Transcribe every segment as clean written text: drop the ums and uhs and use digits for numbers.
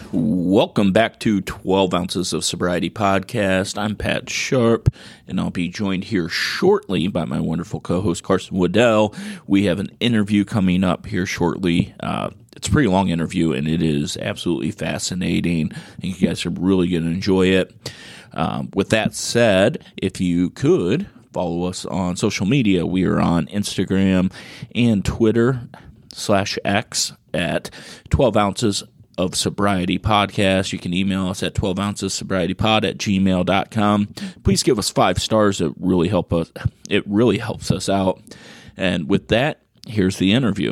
Welcome back to 12 Ounces of Sobriety Podcast. I'm Pat Sharp, and I'll be joined here shortly by my wonderful co-host, Carson Waddell. We have an interview coming up here shortly. It's a pretty long interview, and it is absolutely fascinating. I think you guys are really going to enjoy it. With that said, if you could follow us on social media, we are on Instagram and Twitter /X at 12 Ounces of Sobriety Podcast. You can email us at 12ouncesobrietypod@gmail.com. Please give us 5 stars. It really helps us out. And with that, here's the interview.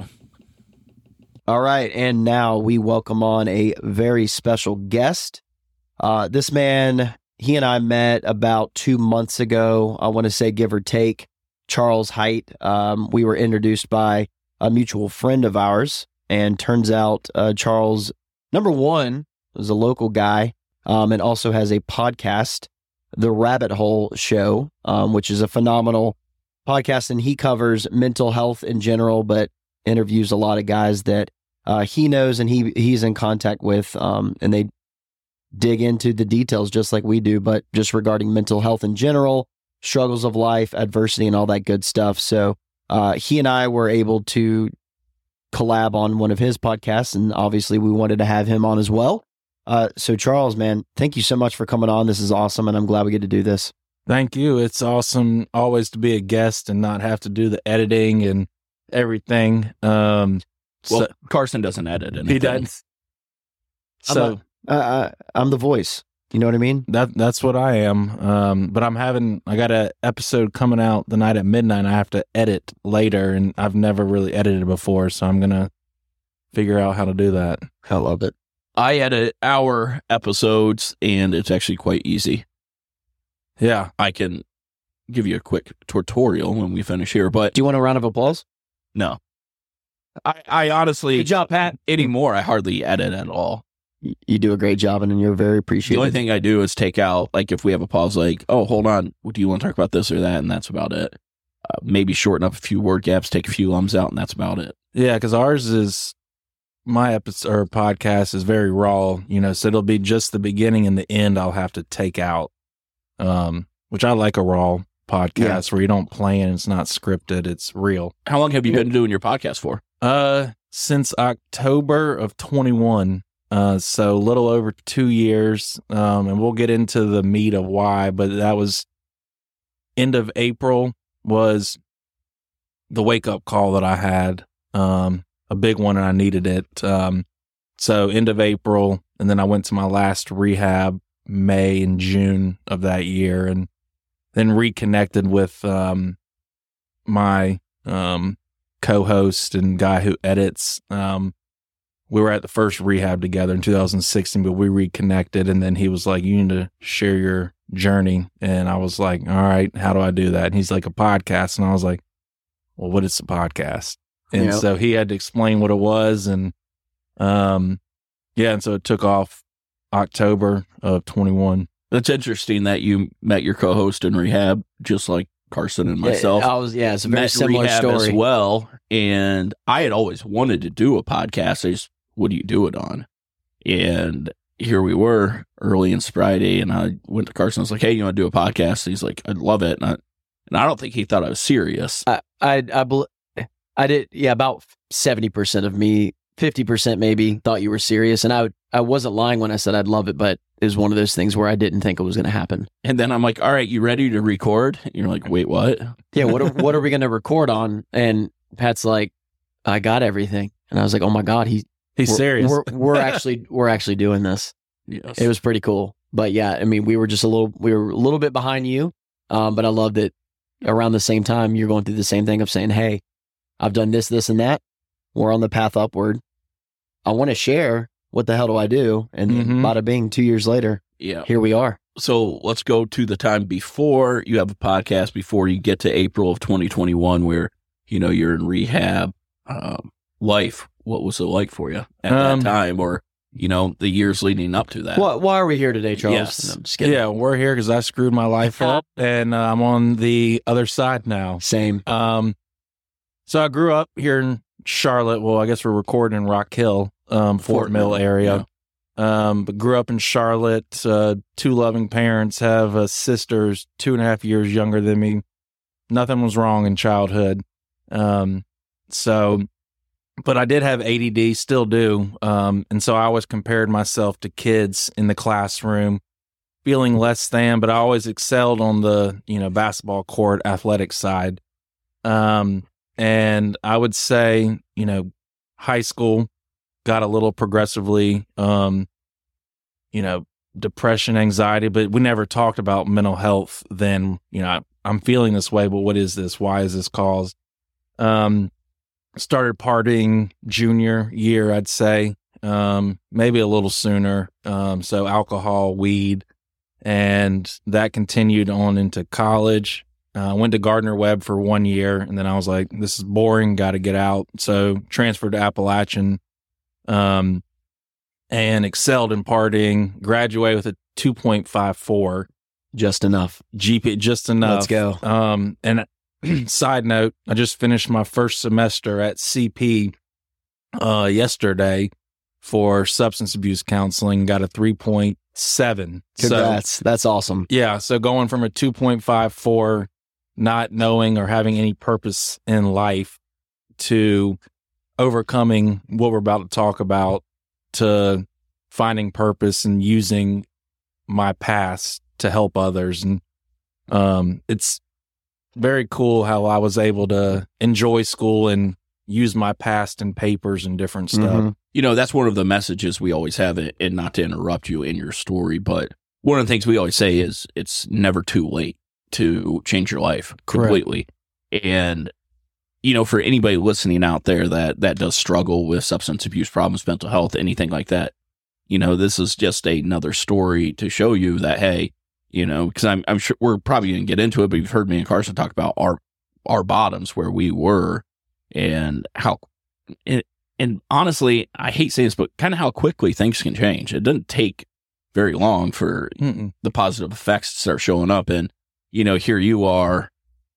All right, and now we welcome on a very special guest. This man, he and I met about 2 months ago, I want to say give or take, Charles Height. We were introduced by a mutual friend of ours, and turns out Charles, number one, is a local guy, and also has a podcast, The Rabbit Hole Show, which is a phenomenal podcast, and he covers mental health in general, but interviews a lot of guys that he knows and he's in contact with, and they dig into the details just like we do, but just regarding mental health in general, struggles of life, adversity, and all that good stuff. So he and I were able to collab on one of his podcasts, and obviously we wanted to have him on as well. So Charles, man, thank you so much for coming on. This is awesome, and I'm glad we get to do this. Thank you. It's awesome always to be a guest and not have to do the editing and everything. Well, Carson doesn't edit anything. He does. So I'm the voice. You know what I mean? That's what I am. But I got an episode coming out the night at midnight. I have to edit later, and I've never really edited before, so I'm gonna figure out how to do that. I love it. I edit our episodes, and it's actually quite easy. Yeah. I can give you a quick tutorial when we finish here, but Do you want a round of applause? no. I honestly, Good job, Pat. anymore, I hardly edit at all. You do a great job, and you're very The appreciated. only thing I do is take out, like, if we have a pause, like, oh, hold on, do you want to talk about this or that? And that's about it. Maybe shorten up a few word gaps, take a few lums out, and that's about it. Yeah, because ours is my episode or podcast is very raw, so it'll be just the beginning and the end I'll have to take out. Which I like a raw podcast where you don't plan, it's not scripted, it's real. How long have you been doing your podcast for? Since October of 21. So a little over 2 years. And we'll get into the meat of why, but that was end of April was the wake up call that I had. A big one, and I needed it. So end of April, and then I went to my last rehab May and June of that year, and then reconnected with my co-host and guy who edits. We were at the first rehab together in 2016, but we reconnected, and then he was like, you need to share your journey. And I was like, all right, how do I do that? And he's like, a podcast. And I was like, well, what is a podcast? And so he had to explain what it was. And and so it took off October of 21. That's interesting that you met your co-host in rehab, just like Carson and myself. It's a very similar rehab story as well. And I had always wanted to do a podcast. What do you do it on? And here we were early in sobriety, and I went to Carson. I was like, hey, you want to do a podcast? And he's like, I'd love it. And I don't think he thought I was serious. I did. Yeah, about 70% of me, 50% maybe, thought you were serious, and I wasn't lying when I said I'd love it, but it was one of those things where I didn't think it was going to happen. And then I'm like, all right, you ready to record? And you're like, wait, what? Yeah, what are we going to record on? And Pat's like, I got everything. And I was like, oh my God, he's serious. We're actually doing this. Yes. It was pretty cool. But yeah, I mean, we were a little bit behind you, but I loved it. Around the same time, you're going through the same thing of saying, hey, I've done this, this, and that. We're on the path upward. I want to share. What the hell do I do? And bada bing, 2 years later, here we are. So let's go to the time before you have a podcast, before you get to April of 2021, where, you're in rehab. Life, what was it like for you at that time, or, the years leading up to that? Why are we here today, Charles? Yes. No, I'm just kidding. Yeah, we're here because I screwed my life up, and I'm on the other side now. Same. So I grew up here in Charlotte. Well, I guess we're recording in Rock Hill, Fort Mill area. but grew up in Charlotte. 2 loving parents, have a sister 2.5 years younger than me. Nothing was wrong in childhood. But I did have ADD, still do. And so I always compared myself to kids in the classroom, feeling less than, but I always excelled on the, basketball court athletic side. And I would say, high school got a little progressively, depression, anxiety, but we never talked about mental health then. I'm feeling this way, but what is this? Why is this caused? Started partying junior year, I'd say, maybe a little sooner. So alcohol, weed, and that continued on into college. Went to Gardner-Webb for 1 year, and then I was like, this is boring, got to get out. So transferred to Appalachian, and excelled in partying, graduated with a 2.54. Just enough. GP, just enough. Let's go. And side note, I just finished my first semester at CP yesterday for substance abuse counseling, got a 3.7. Congrats. That's awesome. Yeah, so going from a 2.54, not knowing or having any purpose in life, to overcoming what we're about to talk about, to finding purpose and using my past to help others. And it's very cool how I was able to enjoy school and use my past and papers and different stuff. Mm-hmm. That's one of the messages we always have, and not to interrupt you in your story, but one of the things we always say is it's never too late to change your life completely. Correct. And, for anybody listening out there that does struggle with substance abuse problems, mental health, anything like that, this is just another story to show you that, hey, because I'm sure we're probably going to get into it, but you've heard me and Carson talk about our bottoms, where we were, and how, and honestly, I hate saying this, but kind of how quickly things can change. It doesn't take very long for the positive effects to start showing up. And, here you are,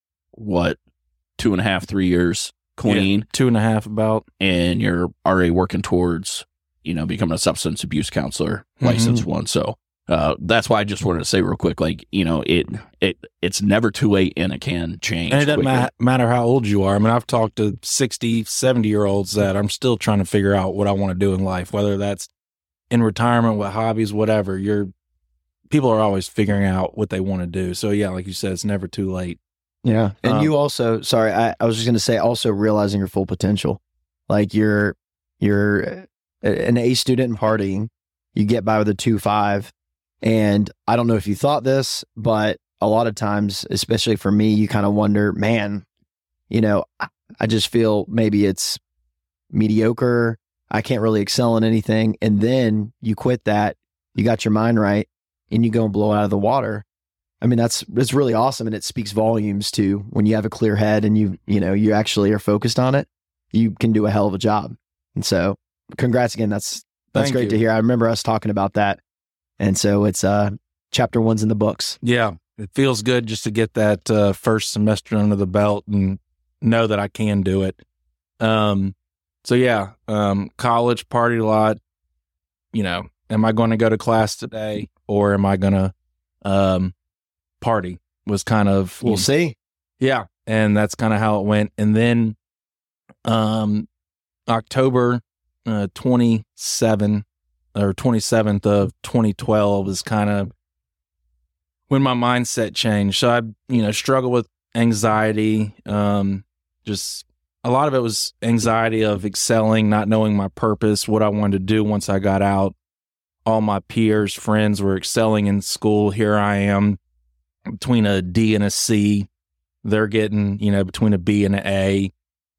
2.5, 3 years clean? Yeah, 2.5 about. And you're already working towards, becoming a substance abuse counselor, licensed one. So, that's why I just wanted to say real quick, it's never too late, and it can change. And it doesn't matter how old you are. I mean, I've talked to 60, 70-year-olds that I'm still trying to figure out what I want to do in life, whether that's in retirement, with hobbies, whatever. People are always figuring out what they want to do. So yeah, like you said, it's never too late. Yeah. And you also, sorry, I was just going to say, also realizing your full potential. Like you're an A student in partying, you get by with a 2.5. And I don't know if you thought this, but a lot of times, especially for me, you kind of wonder, man, I just feel maybe it's mediocre. I can't really excel in anything. And then you quit that, you got your mind right, and you go and blow it out of the water. I mean, it's really awesome. And it speaks volumes to when you have a clear head and you actually are focused on it, you can do a hell of a job. And so congrats again. That's great to hear. I remember us talking about that. And so it's chapter 1's in the books. Yeah, it feels good just to get that first semester under the belt and know that I can do it. So yeah, college, partied a lot. Am I going to go to class today, or am I going to party? Was kind of, we'll see. Yeah, and that's kind of how it went. And then October 27th of 2012 is kind of when my mindset changed. So I, struggle with anxiety. Just a lot of it was anxiety of excelling, not knowing my purpose, what I wanted to do once I got out. All my peers, friends were excelling in school. Here I am between a D and a C. They're getting, between a B and an A.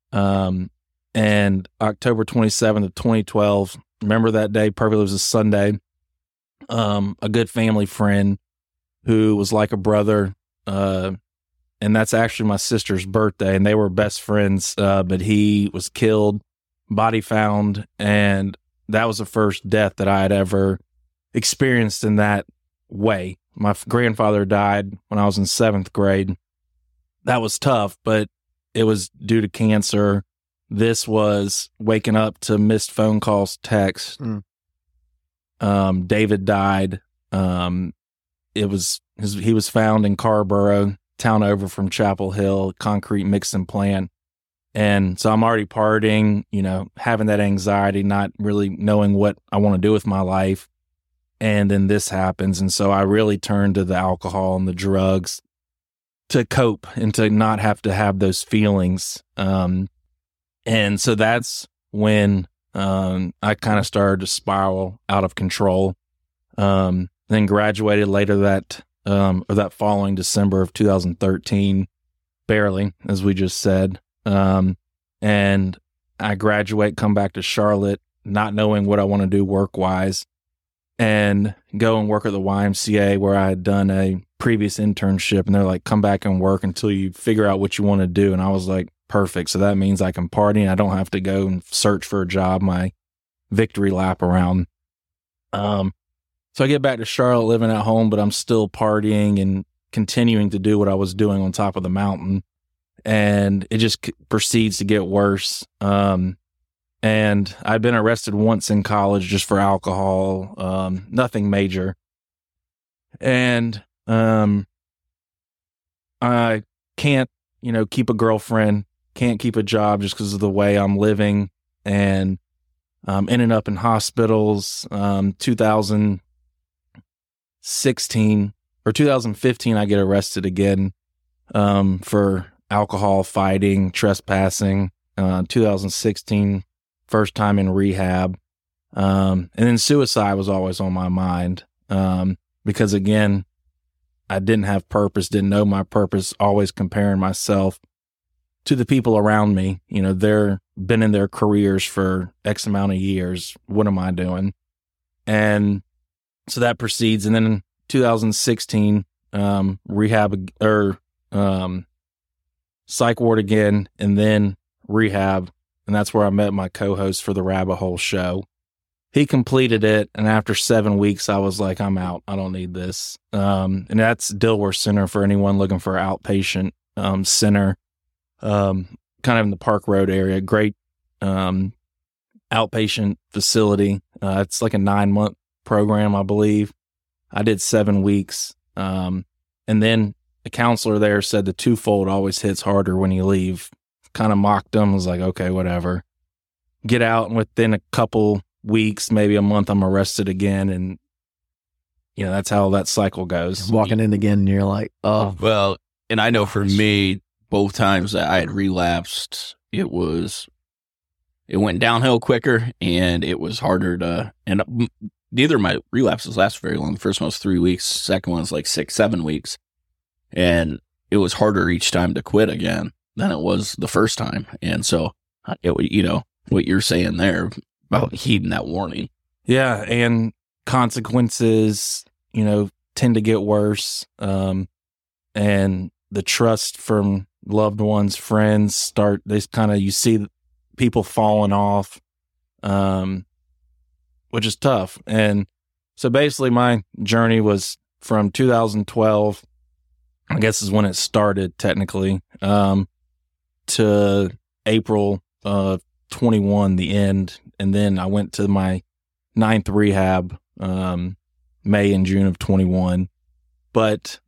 And October 27th of 2012, remember that day perfectly. It was a Sunday. A good family friend who was like a brother, and that's actually my sister's birthday, and they were best friends, but he was killed, body found, and that was the first death that I had ever experienced in that way. My grandfather died when I was in 7th grade. That was tough, but it was due to cancer. This was waking up to missed phone calls, texts, David died. He was found in Carborough, town over from Chapel Hill, concrete mixing plant. And so I'm already partying, having that anxiety, not really knowing what I want to do with my life. And then this happens. And so I really turned to the alcohol and the drugs to cope and to not have to have those feelings. And so that's when I kind of started to spiral out of control. Then graduated later that following December of 2013, barely, as we just said. And I graduate, come back to Charlotte, not knowing what I want to do work-wise, and go and work at the YMCA where I had done a previous internship. And they're like, come back and work until you figure out what you want to do. And I was like, perfect. So that means I can party and I don't have to go and search for a job, my victory lap around. So I get back to Charlotte, living at home, but I'm still partying and continuing to do what I was doing on top of the mountain. And it just proceeds to get worse. And I'd been arrested once in college just for alcohol, nothing major. And I can't, keep a girlfriend, can't keep a job just because of the way I'm living. And ended up in hospitals. 2016 or 2015, I get arrested again for alcohol, fighting, trespassing. 2016, first time in rehab. And then suicide was always on my mind because, again, I didn't have purpose, didn't know my purpose, always comparing myself to the people around me. They're been in their careers for X amount of years. What am I doing? And so that proceeds. And then in 2016, rehab or psych ward again, and then rehab. And that's where I met my co-host for the Rabbit Hole show. He completed it. And after 7 weeks, I was like, I'm out. I don't need this. And that's Dilworth Center for anyone looking for an outpatient center, kind of in the Park Road area. Great outpatient facility. It's like a 9-month program, I believe. I did 7 weeks. And then the counselor there said the twofold always hits harder when you leave. Kind of mocked him. Was like, okay, whatever. Get out, and within a couple weeks, maybe a month, I'm arrested again. And, that's how that cycle goes. Walking in again, and you're like, oh. Well, and I know for me, both times that I had relapsed, it went downhill quicker, and it was harder to end up. Neither of my relapses last very long. The first one was 3 weeks. Second one was like 6-7 weeks. And it was harder each time to quit again than it was the first time. And so, what you're saying there about heeding that warning. Yeah. And consequences, tend to get worse. And the trust from loved ones, friends you see people falling off, which is tough. And so basically my journey was from 2012, I guess is when it started technically, to April of 21, the end. And then I went to my 9th rehab, May and June of 21. But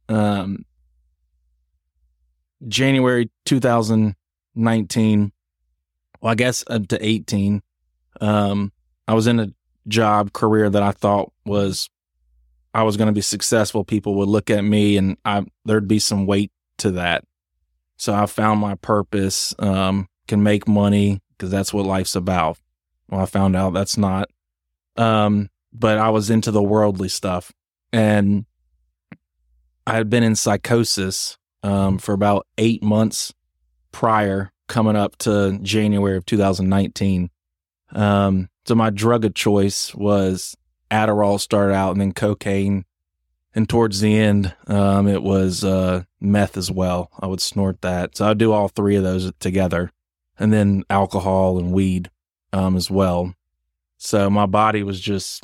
January 2019, well, I guess up to 18, I was in a career that I thought I was going to be successful. People would look at me and there'd be some weight to that. So I found my purpose, can make money because that's what life's about. Well, I found out that's not. But I was into the worldly stuff, and I had been in psychosis for about 8 months prior, coming up to January of 2019. So my drug of choice was Adderall, started out, and then cocaine. And towards the end, it was meth as well. I would snort that. So I'd do all three of those together. And then alcohol and weed as well. So my body was just,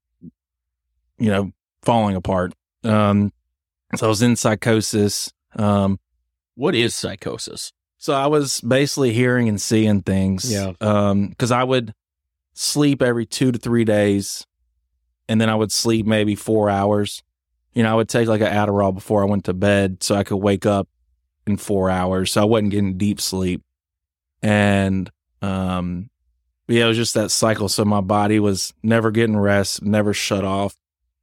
falling apart. So I was in psychosis. What is psychosis? So I was basically hearing and seeing things. Yeah. Because I would sleep every 2 to 3 days. and then I would sleep maybe 4 hours. I would take like an Adderall before I went to bed so I could wake up in 4 hours. So I wasn't getting deep sleep. And, it was just that cycle. So my body was never getting rest, never shut off.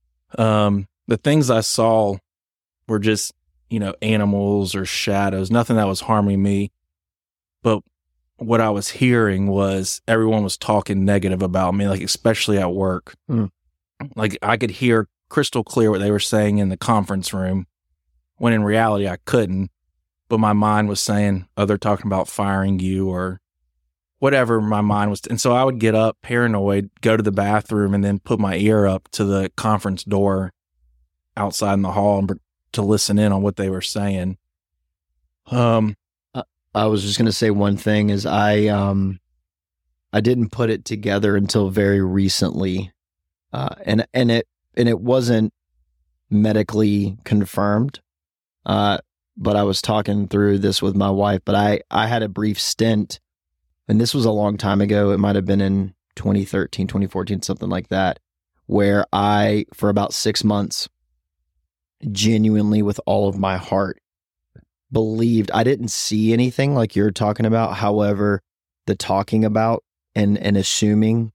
The things I saw were just, animals or shadows, nothing that was harming me. But what I was hearing was everyone was talking negative about me, like especially at work. Like I could hear crystal clear what they were saying in the conference room, when in reality I couldn't. But my mind was saying, oh, they're talking about firing you or whatever my mind was. And so I would get up paranoid, go to the bathroom, and then put my ear up to the conference door outside in the hall to listen in on what they were saying. I was just going to say one thing is I didn't put it together until very recently. And it wasn't medically confirmed. But I was talking through this with my wife, but I had a brief stint, and this was a long time ago. It might have been in 2013, 2014, something like that, where I, for about 6 months, genuinely with all of my heart, believed I didn't see anything like you're talking about. However, the talking about and assuming,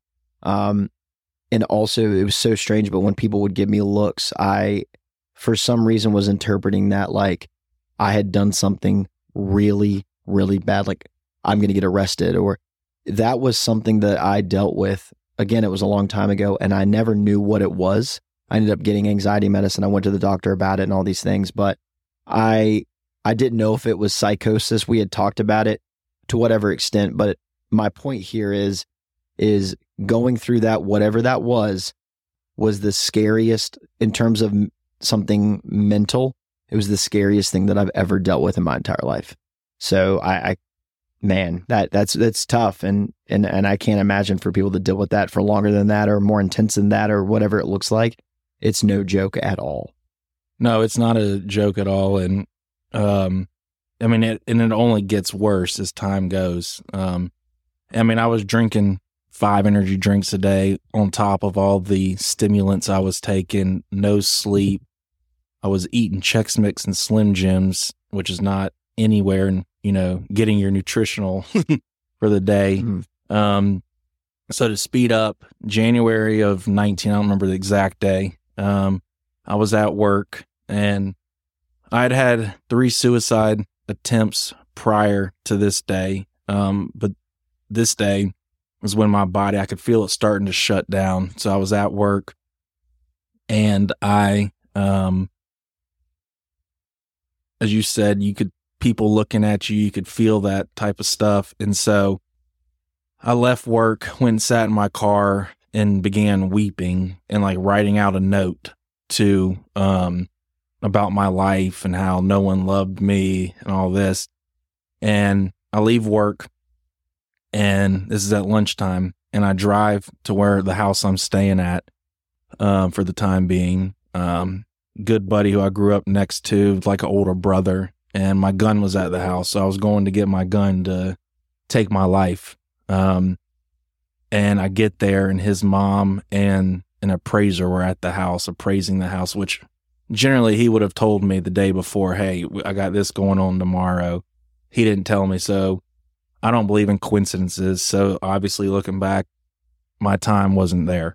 and also it was so strange, but when people would give me looks, I, for some reason, was interpreting that like I had done something really, really bad, like I'm going to get arrested, or that was something that I dealt with. Again, it was a long time ago, and I never knew what it was. I ended up getting anxiety medicine. I went to the doctor about it and all these things, but I didn't know if it was psychosis. We had talked about it to whatever extent, but my point here is going through that, whatever that was the scariest in terms of something mental. It was the scariest thing that I've ever dealt with in my entire life. So man, that's tough. And I can't imagine for people to deal with that for longer than that or more intense than that or whatever it looks like. It's no joke at all. No, it's not a joke at all. And, it only gets worse as time goes. I was drinking 5 energy drinks a day on top of all the stimulants I was taking, no sleep. I was eating Chex Mix and Slim Jims, which is not anywhere in, getting your nutritional for the day. So to speed up, January of 19, I don't remember the exact day, I was at work and I'd had 3 suicide attempts prior to this day. But this day was when my body, I could feel it starting to shut down. So I was at work and I, as you said, people looking at you could feel that type of stuff. And so I left work, went and sat in my car and began weeping and like writing out a note to, about my life and how no one loved me and all this. And I leave work and this is at lunchtime and I drive to where the house I'm staying at, for the time being. Good buddy who I grew up next to, like an older brother, and my gun was at the house. So I was going to get my gun to take my life. And I get there and his mom and an appraiser were at the house appraising the house, which generally he would have told me the day before, hey, I got this going on tomorrow. He didn't tell me. So I don't believe in coincidences. So obviously looking back, my time wasn't there.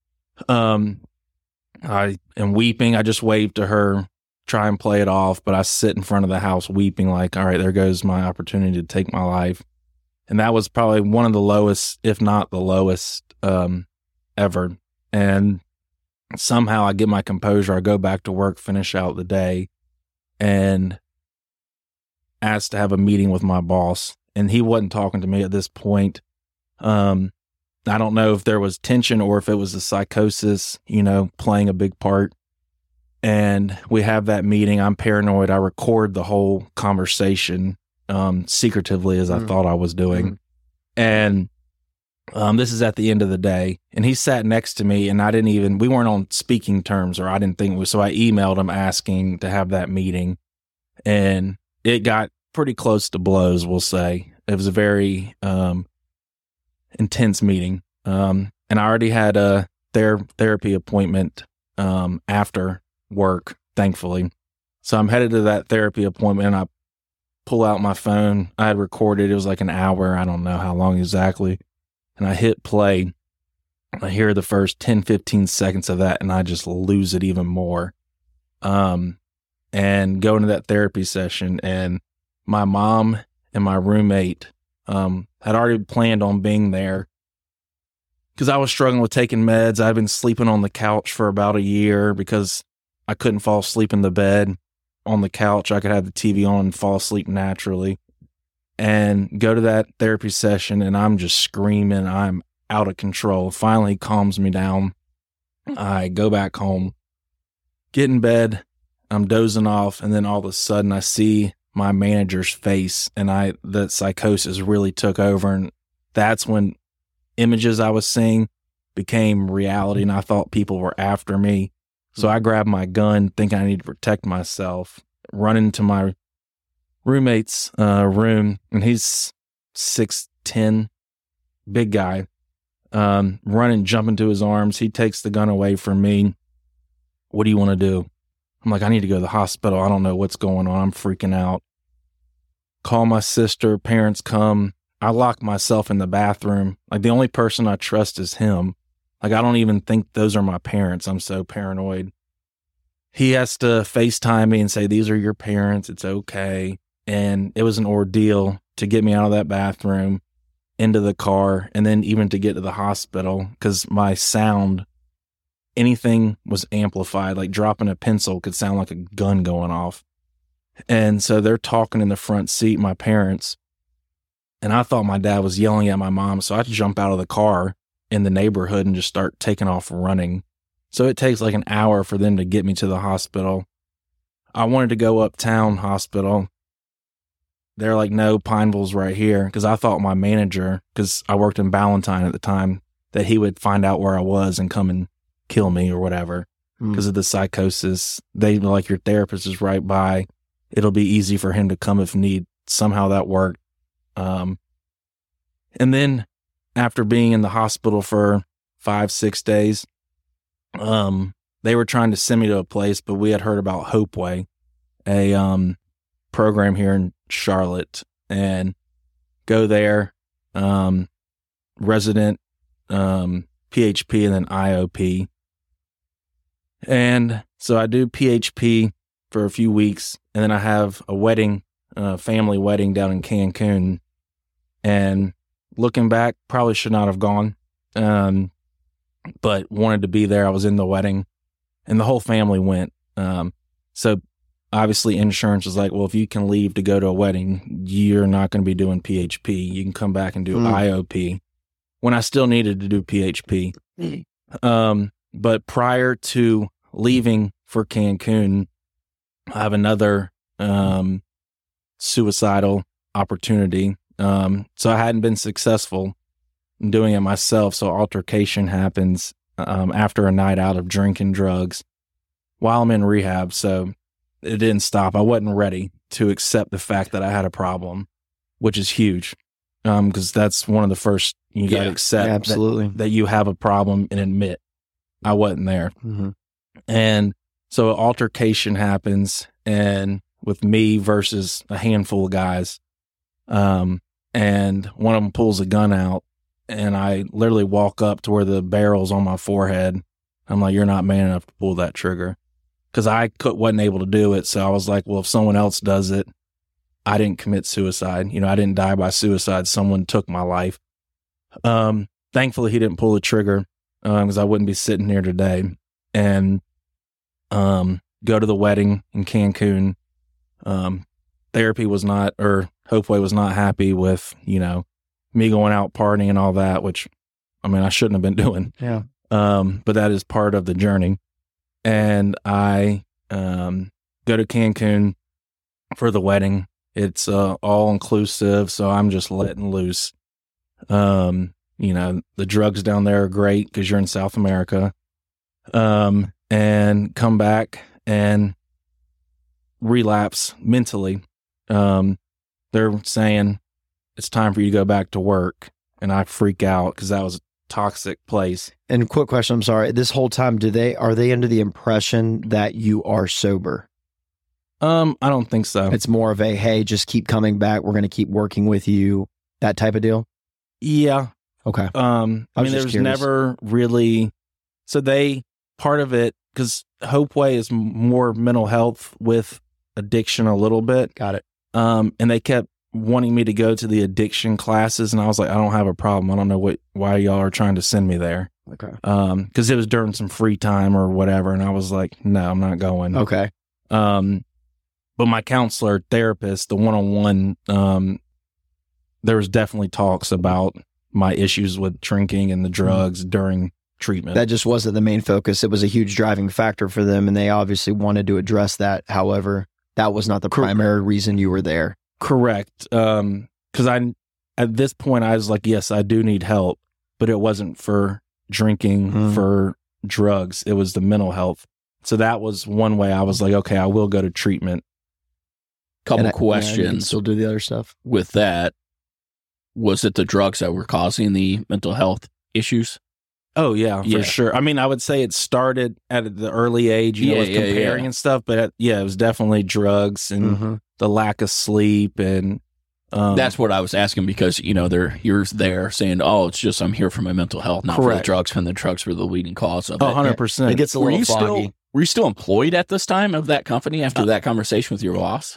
I am weeping. I just waved to her, try and play it off, but I sit in front of the house weeping like, all right, there goes my opportunity to take my life. And that was probably one of the lowest, if not the lowest, ever. And somehow I get my composure. I go back to work, finish out the day, and asked to have a meeting with my boss. And he wasn't talking to me at this point. I don't know if there was tension or if it was the psychosis, playing a big part. And we have that meeting. I'm paranoid. I record the whole conversation secretively as I thought I was doing. And this is at the end of the day. And he sat next to me and we weren't on speaking terms, or I didn't think we, so I emailed him asking to have that meeting. And it got pretty close to blows, we'll say. It was a very intense meeting. And I already had therapy appointment after work, thankfully. So I'm headed to that therapy appointment, and I pull out my phone. I had recorded, it was like an hour, I don't know how long exactly. And I hit play. I hear the first 10, 15 seconds of that, and I just lose it even more. And go into that therapy session, and my mom and my roommate had already planned on being there because I was struggling with taking meds. I'd been sleeping on the couch for about a year because I couldn't fall asleep in the bed. On the couch, I could have the TV on and fall asleep naturally. And go to that therapy session, and I'm just screaming. I'm out of control. Finally, he calms me down. I go back home, get in bed. I'm dozing off, and then all of a sudden I see my manager's face, and the psychosis really took over, and that's when images I was seeing became reality, and I thought people were after me. So I grabbed my gun, thinking I need to protect myself, run into my roommate's room, and he's 6'10", big guy, running, jump into his arms. He takes the gun away from me. What do you want to do? I'm like, I need to go to the hospital. I don't know what's going on. I'm freaking out. Call my sister. Parents come. I lock myself in the bathroom. Like, the only person I trust is him. Like, I don't even think those are my parents. I'm so paranoid. He has to FaceTime me and say, these are your parents. It's okay. And it was an ordeal to get me out of that bathroom, into the car, and then even to get to the hospital because my sound, anything was amplified. Like dropping a pencil could sound like a gun going off. And so they're talking in the front seat, my parents. And I thought my dad was yelling at my mom. So I jump out of the car in the neighborhood and just start taking off running. So it takes like an hour for them to get me to the hospital. I wanted to go uptown hospital. They're like, no, Pineville's right here. Because I thought my manager, because I worked in Ballantyne at the time, that he would find out where I was and come and kill me or whatever because of the psychosis. They were like, your therapist is right by. It'll be easy for him to come if need. Somehow that worked. And then after being in the hospital for 5-6 days, they were trying to send me to a place, but we had heard about Hopeway, a program here in Charlotte, and go there, resident PHP and then IOP. And so I do PHP for a few weeks, and then I have a wedding, family wedding down in Cancun. And looking back, probably should not have gone, but wanted to be there. I was in the wedding, and the whole family went. So obviously insurance is like, well, if you can leave to go to a wedding, you're not going to be doing PHP. You can come back and do IOP, when I still needed to do PHP. But prior to leaving for Cancun, I have another suicidal opportunity. So I hadn't been successful in doing it myself. So altercation happens after a night out of drinking drugs while I'm in rehab. So it didn't stop. I wasn't ready to accept the fact that I had a problem, which is huge. Because that's one of the first you got to accept absolutely. That you have a problem and admit. I wasn't there. And so an altercation happens, and with me versus a handful of guys. And one of them pulls a gun out, and I literally walk up to where the barrel's on my forehead. I'm like, you're not man enough to pull that trigger. Because I wasn't able to do it. So I was like, well, if someone else does it, I didn't commit suicide. You know, I didn't die by suicide. Someone took my life. Thankfully, he didn't pull the trigger because I wouldn't be sitting here today. And go to the wedding in Cancun. Therapy was not, or Hopeway was not happy with, you know, me going out partying and all that, which, I mean, I shouldn't have been doing. Yeah. But that is part of the journey. And I go to Cancun for the wedding. It's all inclusive, so I'm just letting loose. You know, the drugs down there are great because you're in South America. And come back and relapse mentally. They're saying it's time for you to go back to work. And I freak out because that was toxic place. And quick question, I'm sorry. This whole time, are they under the impression that you are sober? I don't think so. It's more of a, hey, just keep coming back. We're going to keep working with you. That type of deal? Yeah. Okay. I mean, there's never really, part of it, because Hopeway is more mental health with addiction a little bit. Got it. And they kept wanting me to go to the addiction classes, and I was like, I don't have a problem. I don't know why y'all are trying to send me there. Okay. Because it was during some free time or whatever, and I was like, no, I'm not going. Okay. But my counselor, therapist, the one-on-one, there was definitely talks about my issues with drinking and the drugs during treatment. That just wasn't the main focus. It was a huge driving factor for them, and they obviously wanted to address that. However, that was not the primary reason you were there. Correct. Because at this point, I was like, yes, I do need help, but it wasn't for drinking, for drugs. It was the mental health. So that was one way I was like, okay, I will go to treatment. Couple questions. You can still do the other stuff. With that, was it the drugs that were causing the mental health issues? Oh, yeah, for sure. I mean, I would say it started at the early age, with comparing and stuff, but it was definitely drugs and the lack of sleep. And that's what I was asking, because, you're there saying, oh, it's just I'm here for my mental health, not for the drugs, and the drugs were the leading cause of it. 100%. It gets a little foggy. Were you still employed at this time of that company after that conversation with your boss?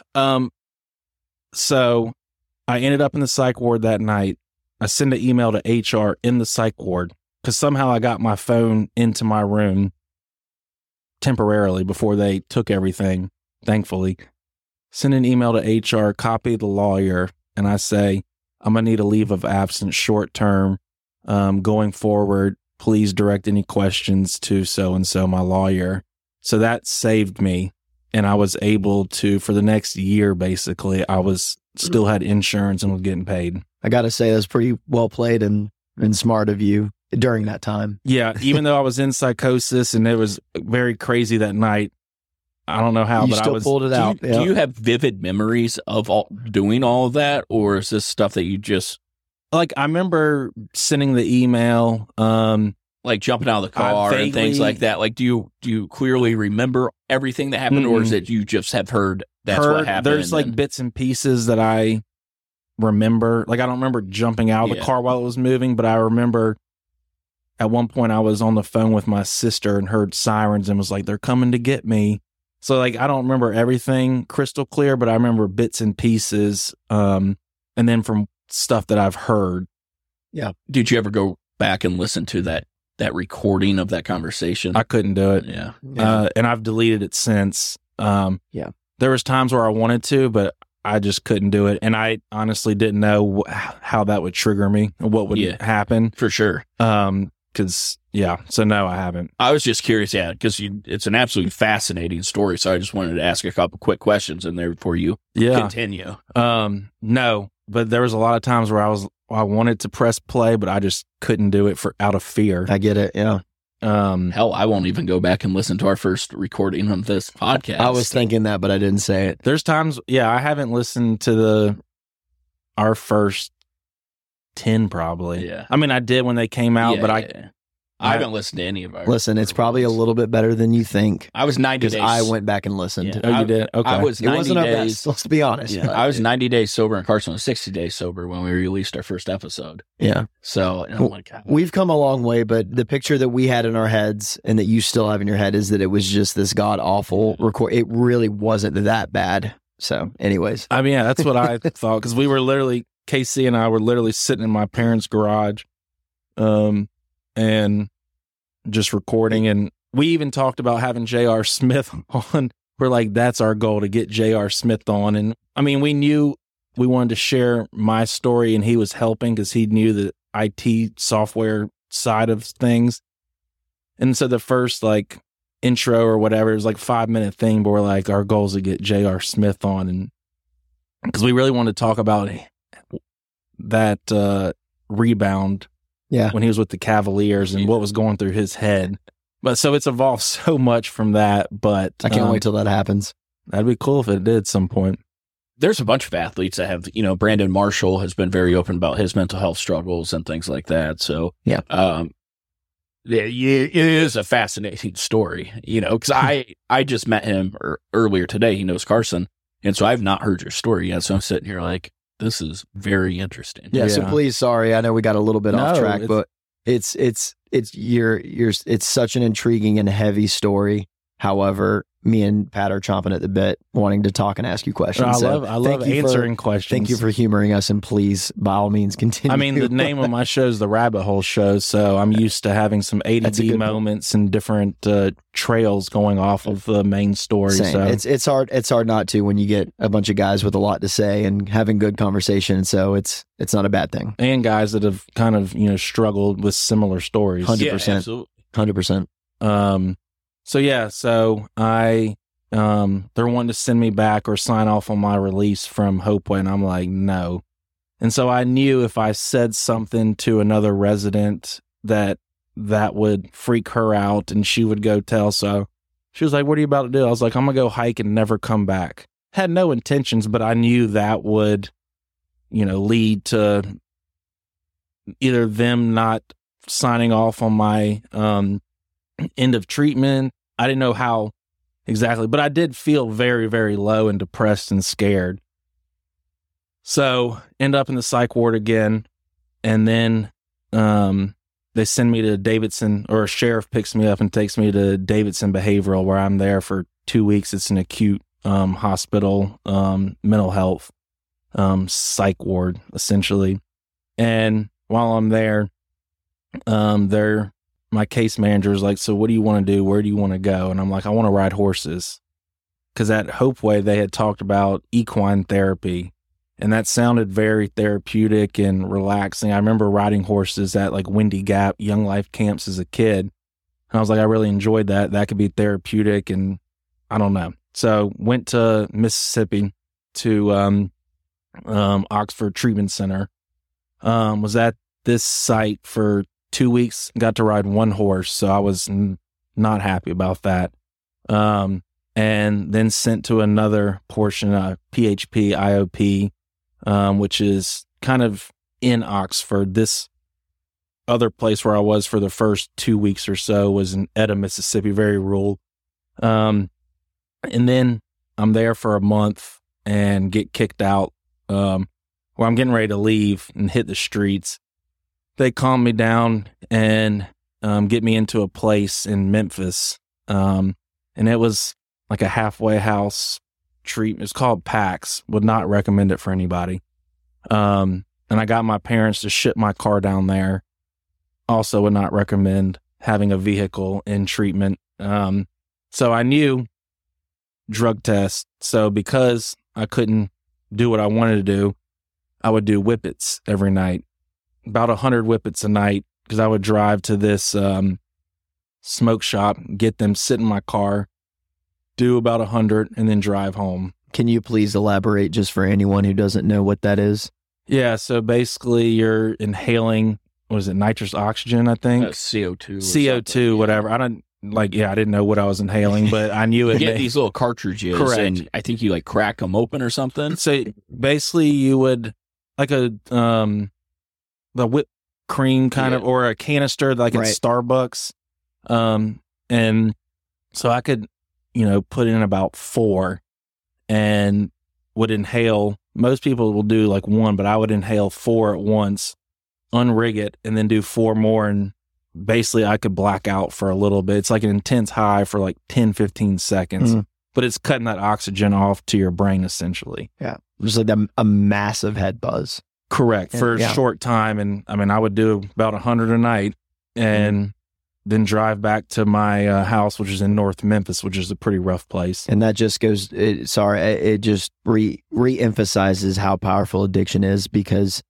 So I ended up in the psych ward that night. I sent an email to HR in the psych ward because somehow I got my phone into my room temporarily before they took everything, thankfully. Send an email to HR, copy the lawyer, and I say, I'm going to need a leave of absence short term. Going forward, please direct any questions to so-and-so, my lawyer. So that saved me, and I was able to, for the next year, basically, I was still had insurance and was getting paid. I got to say, that's pretty well played and smart of you during that time. Yeah, even though I was in psychosis and it was very crazy that night, I don't know how, but I was pulled it out. Do you have vivid memories of doing all of that, or is this stuff that you just like? I remember sending the email. Like jumping out of the car and things like that. Like, do you clearly remember everything that happened, or is it you just have heard what happened? There's like bits and pieces that I remember. Like, I don't remember jumping out of the car while it was moving, but I remember at one point I was on the phone with my sister and heard sirens and was like, they're coming to get me. So, like, I don't remember everything crystal clear, but I remember bits and pieces. And then from stuff that I've heard. Yeah. Did you ever go back and listen to that recording of that conversation? I couldn't do it. Yeah. And I've deleted it since. There was times where I wanted to, but I just couldn't do it. And I honestly didn't know how that would trigger me, what would happen. For sure. So no, I haven't. I was just curious, because it's an absolutely fascinating story. So I just wanted to ask a couple quick questions in there before you continue. No, but there was a lot of times where I wanted to press play, but I just couldn't do it out of fear. I get it. Yeah. Hell, I won't even go back and listen to our first recording of this podcast. I was thinking that, but I didn't say it. There's times, I haven't listened to our first 10 probably. Yeah. I mean, I did when they came out, but I haven't listened to any of ours. Listen, it's probably a little bit better than you think. I was 90 days. Because I went back and listened. Yeah. Oh, you did? Okay. I was 90 it wasn't days. Our best, let's be honest. Yeah. I was 90 days sober, and Carson was 60 days sober when we released our first episode. Yeah. So, oh my God. We've come a long way, but the picture that we had in our heads and that you still have in your head is that it was just this god-awful record. It really wasn't that bad. So, anyways. I mean, that's what I thought, because we were literally, Casey and I were literally sitting in my parents' garage and just recording, and we even talked about having J.R. Smith on. We're like, that's our goal, to get J.R. Smith on. And I mean, we knew we wanted to share my story, and he was helping because he knew the IT software side of things. And so the first like intro or whatever, it was like 5-minute thing, but we're like, our goal is to get J.R. Smith on, and because we really wanted to talk about that rebound. Yeah. When he was with the Cavaliers and what was going through his head. But so it's evolved so much from that, but I can't wait till that happens. That'd be cool if it did at some point. there's a bunch of athletes that have, Brandon Marshall has been very open about his mental health struggles and things like that. So, Yeah. It is a fascinating story, because I just met him earlier today. He knows Carson. And so I've not heard your story yet. So I'm sitting here like, this is very interesting. Yeah. So please, sorry. I know we got a little bit off track, but it's such an intriguing and heavy story. However, me and Pat are chomping at the bit, wanting to talk and ask you questions. I love answering questions. Thank you for humoring us, and please, by all means, continue. I mean, the name of my show is the Rabbit Hole Show, so I'm used to having some ADD moments and different trails going off of the main story. Same. So It's hard not to when you get a bunch of guys with a lot to say and having good conversation. So it's not a bad thing. And guys that have kind of struggled with similar stories. 100%. 100%. So I they're wanting to send me back or sign off on my release from Hopeway, and I'm like, no. And so I knew if I said something to another resident that would freak her out and she would go tell. So she was like, what are you about to do? I was like, I'm gonna go hike and never come back. Had no intentions, but I knew that would lead to either them not signing off on my end of treatment. I didn't know how exactly, but I did feel very, very low and depressed and scared. So end up in the psych ward again. And then they send me to Davidson, or a sheriff picks me up and takes me to Davidson Behavioral, where I'm there for 2 weeks. It's an acute hospital, mental health psych ward, essentially. And while I'm there, my case manager is like, so what do you want to do? Where do you want to go? And I'm like, I want to ride horses. Because at Hopeway, they had talked about equine therapy. And that sounded very therapeutic and relaxing. I remember riding horses at like Windy Gap Young Life camps as a kid. And I was like, I really enjoyed that. That could be therapeutic. And I don't know. So went to Mississippi to Oxford Treatment Center. Was at this site for 2 weeks, got to ride one horse, so I was not happy about that. And then sent to another portion of PHP, IOP, which is kind of in Oxford. This other place where I was for the first 2 weeks or so was in Etta, Mississippi, very rural. And then I'm there for a month and get kicked out, where I'm getting ready to leave and hit the streets. They calm me down and get me into a place in Memphis. And it was like a halfway house treatment. It's called PAX. Would not recommend it for anybody. And I got my parents to ship my car down there. Also would not recommend having a vehicle in treatment. So I knew drug tests. So because I couldn't do what I wanted to do, I would do whippets every night. About 100 whippets a night, because I would drive to this smoke shop, get them, sit in my car, do about 100, and then drive home. Can you please elaborate just for anyone who doesn't know what that is? Yeah, so basically you're inhaling, what is it, nitrous oxygen, I think? CO2. CO2, whatever. I didn't know what I was inhaling, but I knew it. You get these little cartridges, correct. And I think you like crack them open or something. So basically you would, like the whipped cream kind of, or a canister like at Starbucks. And so I could, put in about 4 and would inhale. Most people will do like 1, but I would inhale 4 at once, unrig it, and then do 4 more. And basically I could black out for a little bit. It's like an intense high for like 10, 15 seconds, but it's cutting that oxygen off to your brain essentially. Yeah. Just like a massive head buzz. Correct. For a short time. And I mean, I would do about 100 a night and then drive back to my house, which is in North Memphis, which is a pretty rough place. And that just goes, it just re-emphasizes how powerful addiction is, because,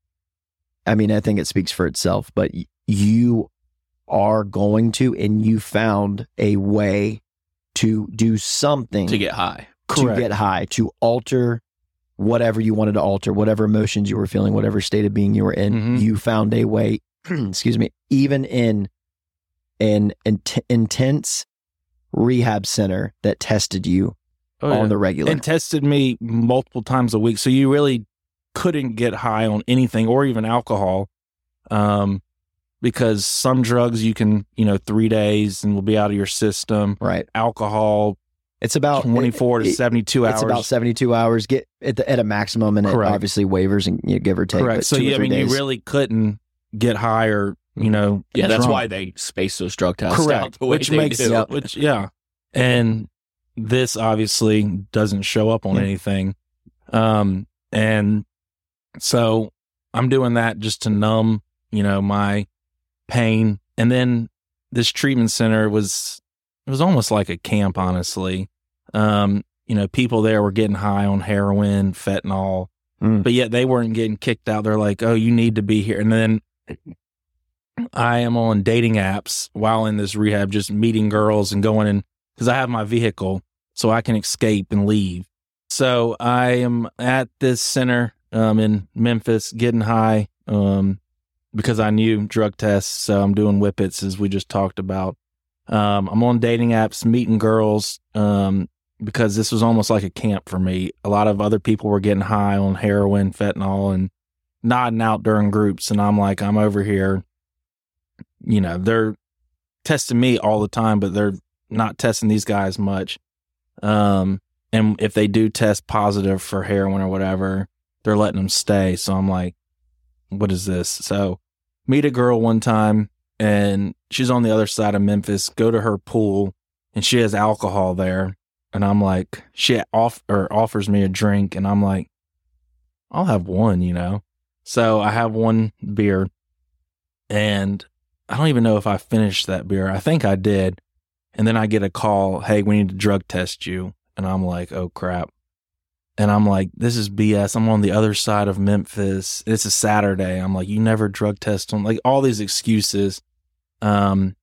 I mean, I think it speaks for itself, but you are going to, and you found a way to do something. To get high. To get high, to alter whatever you wanted to alter, whatever emotions you were feeling, whatever state of being you were in, you found a way, excuse me, even in an intense rehab center that tested you, on the regular. And tested me multiple times a week. So you really couldn't get high on anything or even alcohol. Because some drugs you can, 3 days and will be out of your system. Right. Alcohol, it's about 24 to 72 hours. It's about 72 hours, get at a maximum, and it obviously waivers and give or take. Correct. So you really couldn't get high or, Yeah, that's drunk. why they space those drug tests Correct. out the way Which they makes do. And this obviously doesn't show up on anything. And so I'm doing that just to numb, my pain. And then this treatment center was almost like a camp, honestly. People there were getting high on heroin, fentanyl, but yet they weren't getting kicked out. They're like, oh, you need to be here. And then I am on dating apps while in this rehab, just meeting girls and going in, because I have my vehicle so I can escape and leave. So I am at this center in Memphis getting high because I knew drug tests. So I'm doing whippets, as we just talked about. I'm on dating apps, meeting girls because this was almost like a camp for me. A lot of other people were getting high on heroin, fentanyl, and nodding out during groups. And I'm like, I'm over here. They're testing me all the time, but they're not testing these guys much. And if they do test positive for heroin or whatever, they're letting them stay. So I'm like, what is this? So meet a girl one time, and she's on the other side of Memphis, go to her pool, and she has alcohol there. And I'm like, she offers me a drink, and I'm like, I'll have one, So I have one beer, and I don't even know if I finished that beer. I think I did. And then I get a call, hey, we need to drug test you. And I'm like, oh, crap. And I'm like, this is BS. I'm on the other side of Memphis. It's a Saturday. I'm like, you never drug test them. Like, all these excuses. And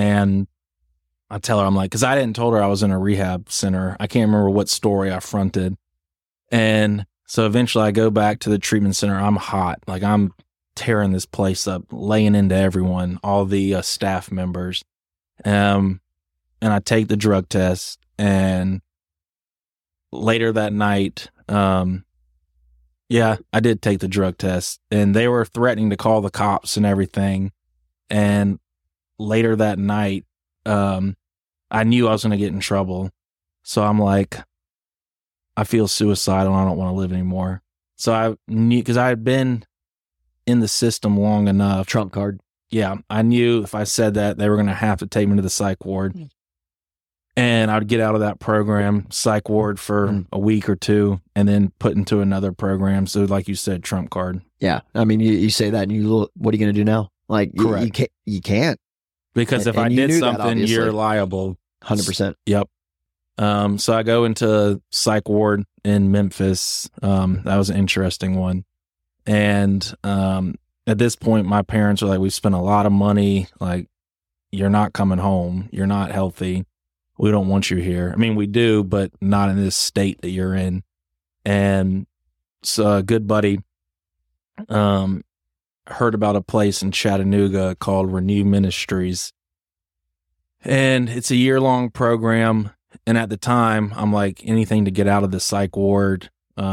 I tell her, I'm like, because I didn't told her I was in a rehab center. I can't remember what story I fronted. And so eventually I go back to the treatment center. I'm hot. Like, I'm tearing this place up, laying into everyone, all the staff members. And I take the drug test, and later that night, I did take the drug test, and they were threatening to call the cops and everything. And later that night, I knew I was going to get in trouble. So I'm like, I feel suicidal and I don't want to live anymore. So I knew, because I had been in the system long enough. Trump card. Yeah. I knew if I said that, they were going to have to take me to the psych ward. And I'd get out of that program, psych ward, for a week or two, and then put into another program. So like you said, Trump card. Yeah. I mean, you say that and you look, what are you going to do now? Like, correct. You can't. Because if I did something, you're liable. 100%. Yep. So I go into psych ward in Memphis. That was an interesting one. And at this point, my parents are like, we've spent a lot of money. Like, you're not coming home. You're not healthy. We don't want you here. I mean, we do, but not in this state that you're in. And so a good buddy heard about a place in Chattanooga called Renew Ministries. And it's a year-long program. And at the time, I'm like, anything to get out of the psych ward.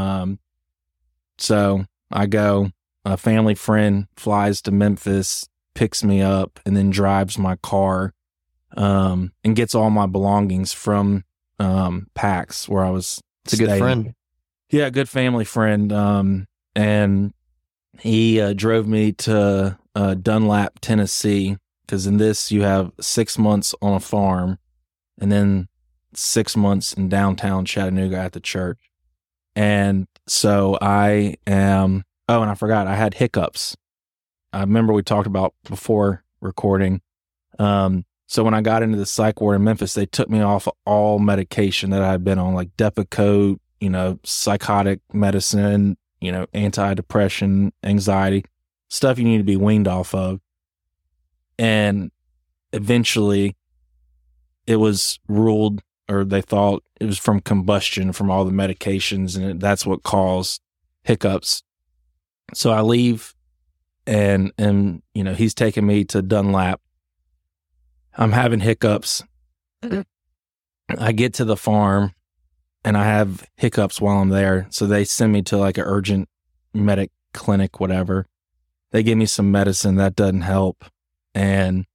So I go. A family friend flies to Memphis, picks me up, and then drives my car and gets all my belongings from PAX, where I was It's a good friend. Yeah, good family friend. And he drove me to Dunlap, Tennessee, because in this you have 6 months on a farm and then 6 months in downtown Chattanooga at the church. And so I am, oh, and I forgot, I had hiccups. I remember we talked about before recording. So when I got into the psych ward in Memphis, they took me off all medication that I had been on, like Depakote, psychotic medicine, antidepressant, anxiety, stuff you need to be weaned off of. And eventually it was ruled, or they thought it was from combustion from all the medications, and that's what caused hiccups. So I leave and he's taking me to Dunlap. I'm having hiccups. I get to the farm and I have hiccups while I'm there. So they send me to like an urgent medic clinic, whatever. They give me some medicine that doesn't help. And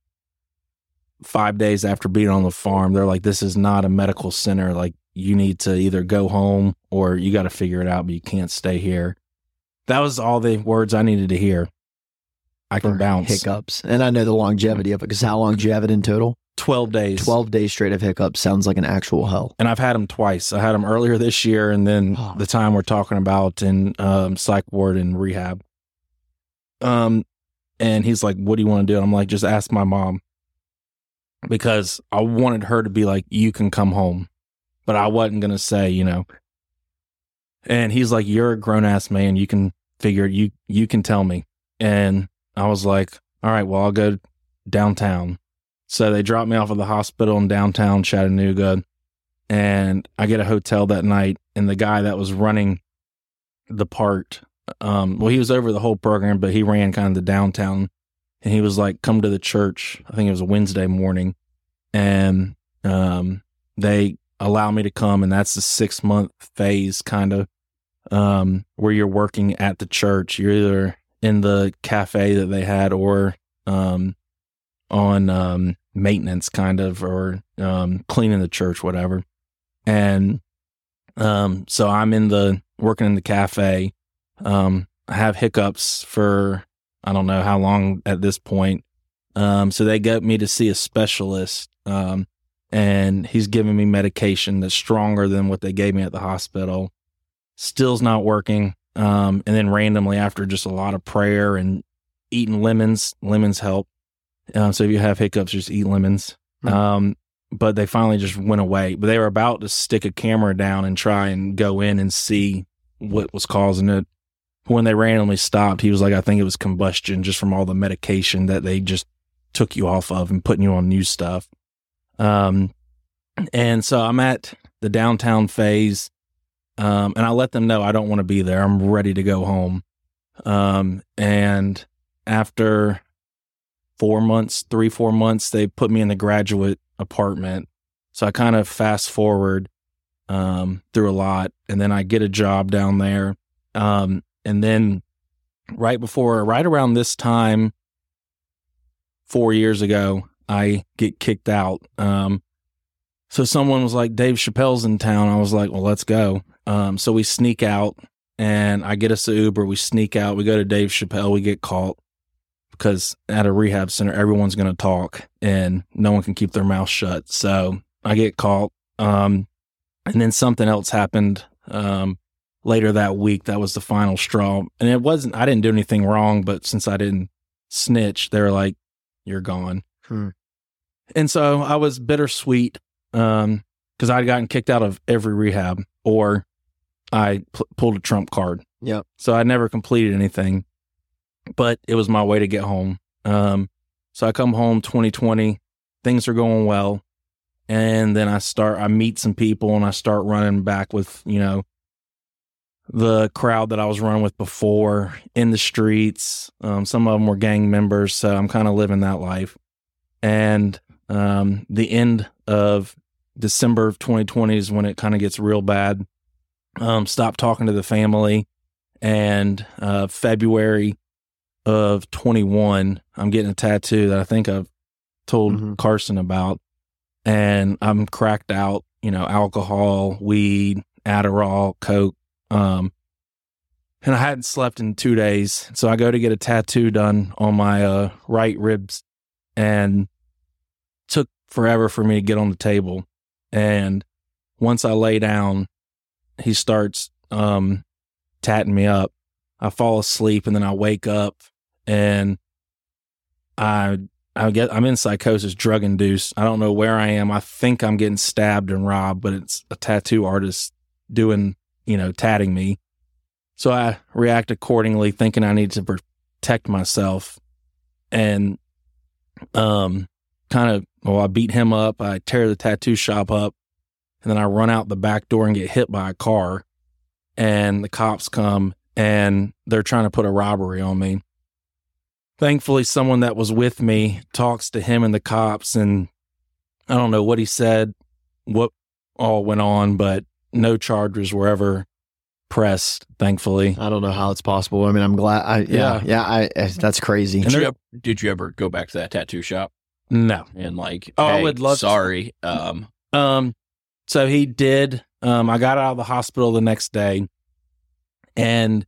5 days after being on the farm, they're like, this is not a medical center. Like, you need to either go home or you got to figure it out, but you can't stay here. That was all the words I needed to hear. I can bounce. Hiccups. And I know the longevity of it, because how long did you have it in total? 12 days. 12 days straight of hiccups. Sounds like an actual hell. And I've had them twice. I had them earlier this year, and then the time we're talking about in psych ward and rehab. And he's like, what do you want to do? And I'm like, just ask my mom. Because I wanted her to be like, you can come home. But I wasn't going to say, you know. And he's like, you're a grown-ass man. You can figure it. You can tell me. And I was like, all right, well, I'll go downtown. So they dropped me off at the hospital in downtown Chattanooga. And I get a hotel that night. And the guy that was running the part, well, he was over the whole program, but he ran kind of the downtown. And he was like, come to the church. I think it was a Wednesday morning. And they allow me to come. And that's the 6-month phase kind of where you're working at the church. You're either in the cafe that they had or on maintenance kind of, or cleaning the church, whatever. And so I'm working in the cafe. I have hiccups for I don't know how long at this point. So they got me to see a specialist, and he's giving me medication that's stronger than what they gave me at the hospital. Still's not working. And then randomly, after just a lot of prayer and eating lemons help. So if you have hiccups, just eat lemons. But they finally just went away. But they were about to stick a camera down and try and go in and see what was causing it. When they randomly stopped, he was like, I think it was combustion just from all the medication that they just took you off of and putting you on new stuff. And so I'm at the downtown phase, and I let them know I don't want to be there. I'm ready to go home. And after 4 months, they put me in the graduate apartment. So I kind of fast forward through a lot, and then I get a job down there. And then right around this time, 4 years ago, I get kicked out. So someone was like, Dave Chappelle's in town. I was like, well, let's go. So we sneak out, and I get us an Uber. We sneak out. We go to Dave Chappelle. We get caught because at a rehab center, everyone's going to talk and no one can keep their mouth shut. So I get caught. And then something else happened later that week. That was the final straw. And I didn't do anything wrong, but since I didn't snitch, they were like, you're gone. And so I was bittersweet because I'd gotten kicked out of every rehab, or I pulled a trump card. Yep. So I never completed anything, but it was my way to get home. So I come home 2020, things are going well. And then I meet some people, and I start running back with, the crowd that I was running with before in the streets. Some of them were gang members. So I'm kind of living that life. And the end of December of 2020 is when it kind of gets real bad. Stopped talking to the family. And February of 21, I'm getting a tattoo that I think I've told Carson about. And I'm cracked out, alcohol, weed, Adderall, Coke. And I hadn't slept in 2 days. So I go to get a tattoo done on my right ribs, and took forever for me to get on the table. And once I lay down, he starts tatting me up. I fall asleep, and then I wake up, and I'm in psychosis, drug induced. I don't know where I am. I think I'm getting stabbed and robbed, but it's a tattoo artist doing, tatting me. So I react accordingly, thinking I need to protect myself. And I beat him up. I tear the tattoo shop up, and then I run out the back door and get hit by a car. And the cops come, and they're trying to put a robbery on me. Thankfully, someone that was with me talks to him and the cops, and I don't know what he said, what all went on, but no charges were ever pressed, thankfully. I don't know how it's possible. I mean, I'm glad. That's crazy. And Did you ever go back to that tattoo shop No. and like, Oh, I hey, would love to. sorry. So he did. I got out of the hospital the next day, and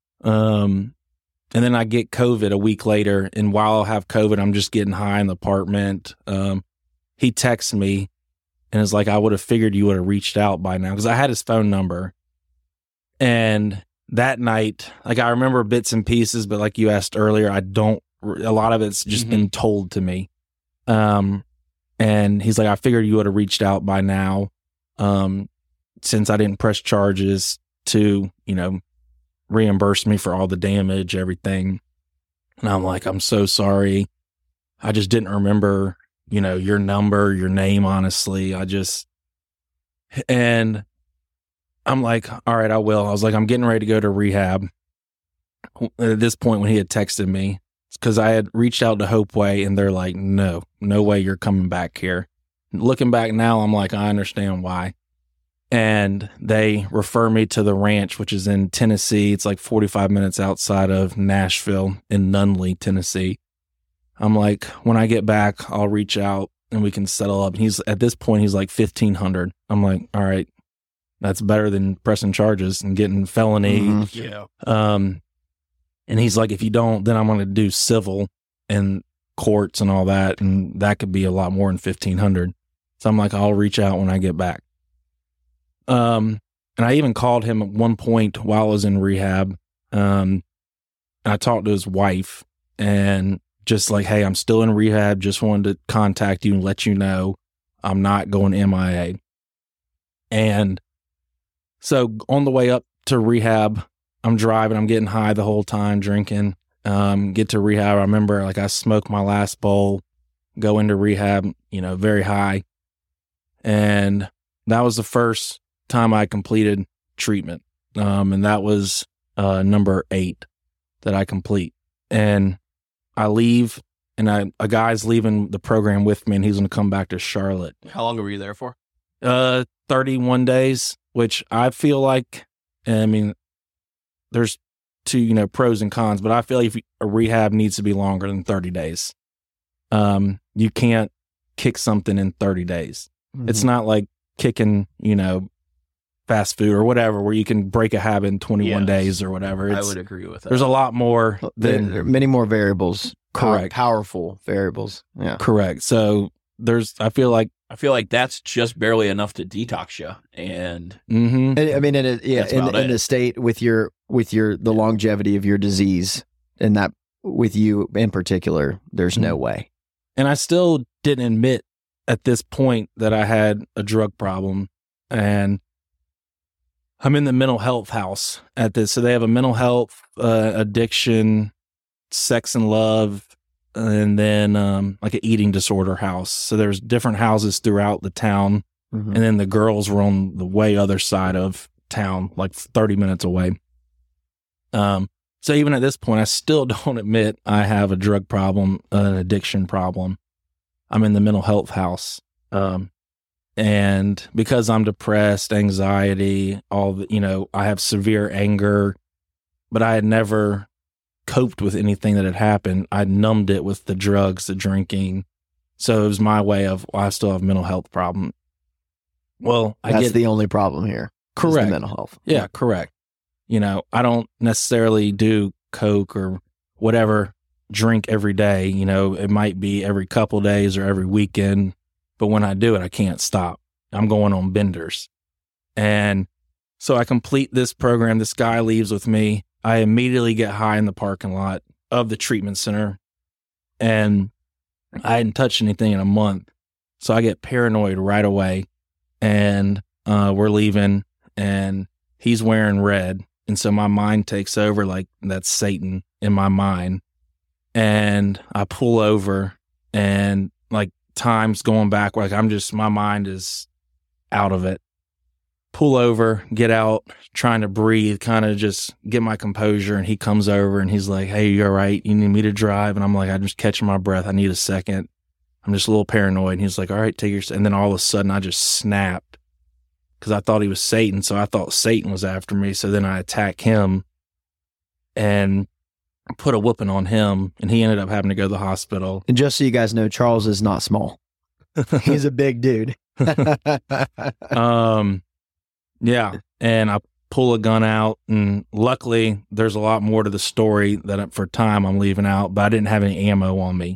then I get COVID a week later. And while I have COVID, I'm just getting high in the apartment. He texts me and is like, I would have figured you would have reached out by now, because I had his phone number. And that night, like, I remember bits and pieces, but like you asked earlier, I don't. A lot of it's just been told to me. And he's like, I figured you would have reached out by now, since I didn't press charges to, reimburse me for all the damage, everything. And I'm like, I'm so sorry. I just didn't remember, your number, your name, honestly. And I'm like, all right, I will. I was like, I'm getting ready to go to rehab. At this point, when he had texted me, because I had reached out to Hopeway, and they're like, no way you're coming back here. Looking back now, I'm like, I understand why. And they refer me to the ranch, which is in Tennessee. It's like 45 minutes outside of Nashville, in Nunley, Tennessee. I'm like, when I get back, I'll reach out and we can settle up. And at this point, he's like $1,500. I'm like, all right, that's better than pressing charges and getting felony. Yeah. And he's like, if you don't, then I'm going to do civil and courts and all that. And that could be a lot more than $1,500. So I'm like, I'll reach out when I get back. And I even called him at one point while I was in rehab. And I talked to his wife and just like, hey, I'm still in rehab. Just wanted to contact you and let you know I'm not going MIA. And so on the way up to rehab, I'm driving, I'm getting high the whole time, drinking, get to rehab. I remember like I smoked my last bowl, go into rehab, very high. And that was the first time I completed treatment. And that was number 8 that I complete. And I leave, and a guy's leaving the program with me, and he's going to come back to Charlotte. How long were you there for? 31 days, which I feel like, I mean, there's two, pros and cons, but I feel like if a rehab needs to be longer than 30 days. You can't kick something in 30 days. Mm-hmm. It's not like kicking, fast food or whatever, where you can break a habit in 21 days or whatever. I would agree with that. There's a lot more than there are many more variables. Correct. Powerful variables. Yeah. Correct. So I feel like that's just barely enough to detox you. And mm-hmm. I mean, in the state with the longevity of your disease, and that with you in particular, there's no way. And I still didn't admit at this point that I had a drug problem, and I'm in the mental health house at this. So they have a mental health, addiction, sex and love, and then like an eating disorder house. So there's different houses throughout the town. Mm-hmm. And then the girls were on the way other side of town, like 30 minutes away. So even at this point, I still don't admit I have a drug problem, an addiction problem. I'm in the mental health house. And because I'm depressed, anxiety, I have severe anger, but I had never coped with anything that had happened. I numbed it with the drugs, the drinking. So it was my way of, I still have a mental health problem. Well, that's the only problem here. Correct. The mental health. Yeah, correct. I don't necessarily do coke or whatever, drink every day. It might be every couple days or every weekend. But when I do it, I can't stop. I'm going on benders. And so I complete this program. This guy leaves with me. I immediately get high in the parking lot of the treatment center. And I hadn't touched anything in a month. So I get paranoid right away. And we're leaving, and he's wearing red. And so my mind takes over, like that's Satan in my mind. And I pull over, and like time's going back. Like my mind is out of it. Pull over, get out, trying to breathe, kind of just get my composure. And he comes over and he's like, hey, you all right? You need me to drive? And I'm like, I'm just catching my breath. I need a second. I'm just a little paranoid. And he's like, all right, take your, and then all of a sudden I just snapped. because I thought he was Satan. So I thought Satan was after me. So then I attack him and put a whooping on him, and he ended up having to go to the hospital. And just so you guys know, Charles is not small. He's a big dude. Yeah. And I pull a gun out, and luckily there's a lot more to the story that for time I'm leaving out, but I didn't have any ammo on me.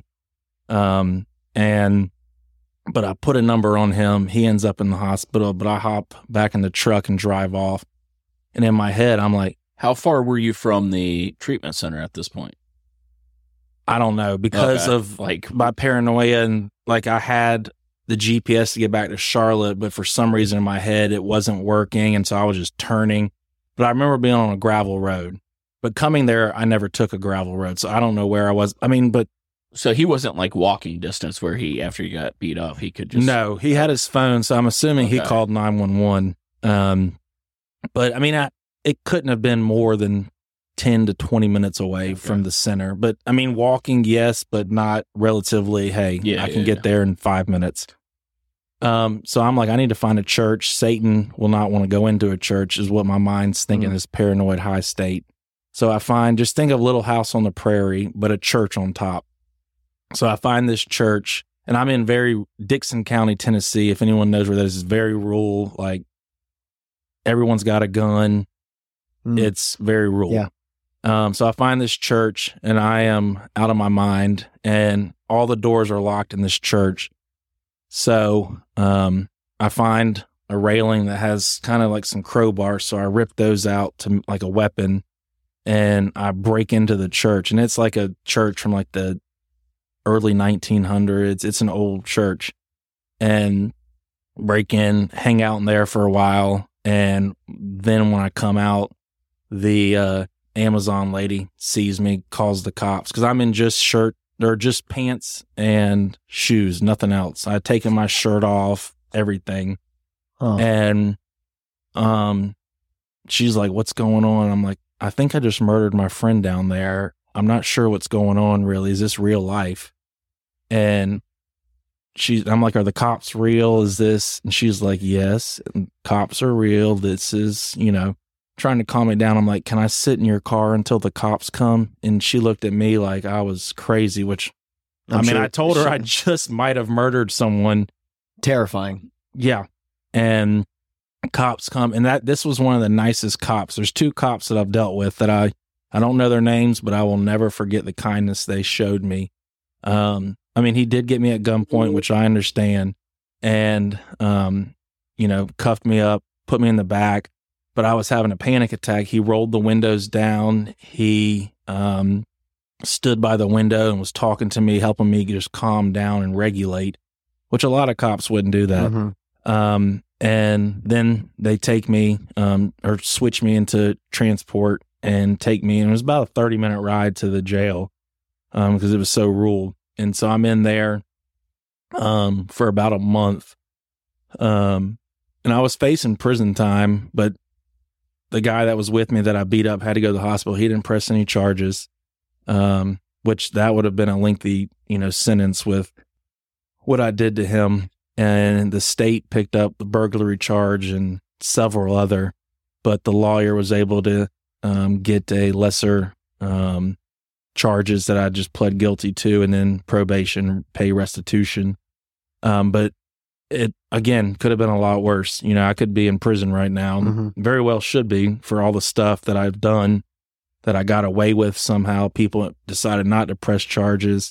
But I put a number on him. He ends up in the hospital, but I hop back in the truck and drive off. And in my head, I'm like, how far were you from the treatment center at this point? I don't know, because of like my paranoia, and like I had the GPS to get back to Charlotte, but for some reason in my head it wasn't working, and so I was just turning. But I remember being on a gravel road. But coming there, I never took a gravel road, so I don't know where I was. I mean, but so he wasn't like walking distance where he, after he got beat up, he could just... No, he had his phone, so I'm assuming he called 911. But I mean, it couldn't have been more than 10 to 20 minutes away from the center. But I mean, walking, yes, but not relatively, hey, I can get there in 5 minutes. So I'm like, I need to find a church. Satan will not want to go into a church, is what my mind's thinking, this paranoid high state. So I just think of Little House on the Prairie, but a church on top. So I find this church, and I'm in Dixon County, Tennessee. If anyone knows where that is, it's very rural. Like, everyone's got a gun. It's very rural. Yeah. So I find this church, and I am out of my mind, and all the doors are locked in this church. So I find a railing that has kind of like some crowbars. So I rip those out to like a weapon, and I break into the church. And it's like a church from like the early 1900s. It's an old church, and break in, hang out in there for a while. And then when I come out, the Amazon lady sees me, calls the cops, because I'm in just shirt or just pants and shoes, nothing else. I had taken my shirt off, everything. And she's like, what's going on? I'm like, I think I just murdered my friend down there. I'm not sure what's going on, really. Is this real life? And I'm like, are the cops real? Is this? And she's like, yes, cops are real. This is, trying to calm me down. I'm like, can I sit in your car until the cops come? And she looked at me like I was crazy, which, I told her I just might have murdered someone. Terrifying. Yeah. And cops come, and this was one of the nicest cops. There's 2 cops that I've dealt with that I don't know their names, but I will never forget the kindness they showed me. He did get me at gunpoint, which I understand, and, cuffed me up, put me in the back, but I was having a panic attack. He rolled the windows down. He stood by the window and was talking to me, helping me just calm down and regulate, which a lot of cops wouldn't do that. Mm-hmm. And then they take me or switch me into transport and take me. And it was about a 30-minute ride to the jail because it was so rural. And so I'm in there for about a month. And I was facing prison time, but the guy that was with me that I beat up had to go to the hospital. He didn't press any charges, which that would have been a lengthy, sentence with what I did to him. And the state picked up the burglary charge and several other, but the lawyer was able to get a lesser charges that I just pled guilty to, and then probation, pay restitution. But it, again, could have been a lot worse. I could be in prison right now. Mm-hmm. Very well should be, for all the stuff that I've done that I got away with somehow. People decided not to press charges.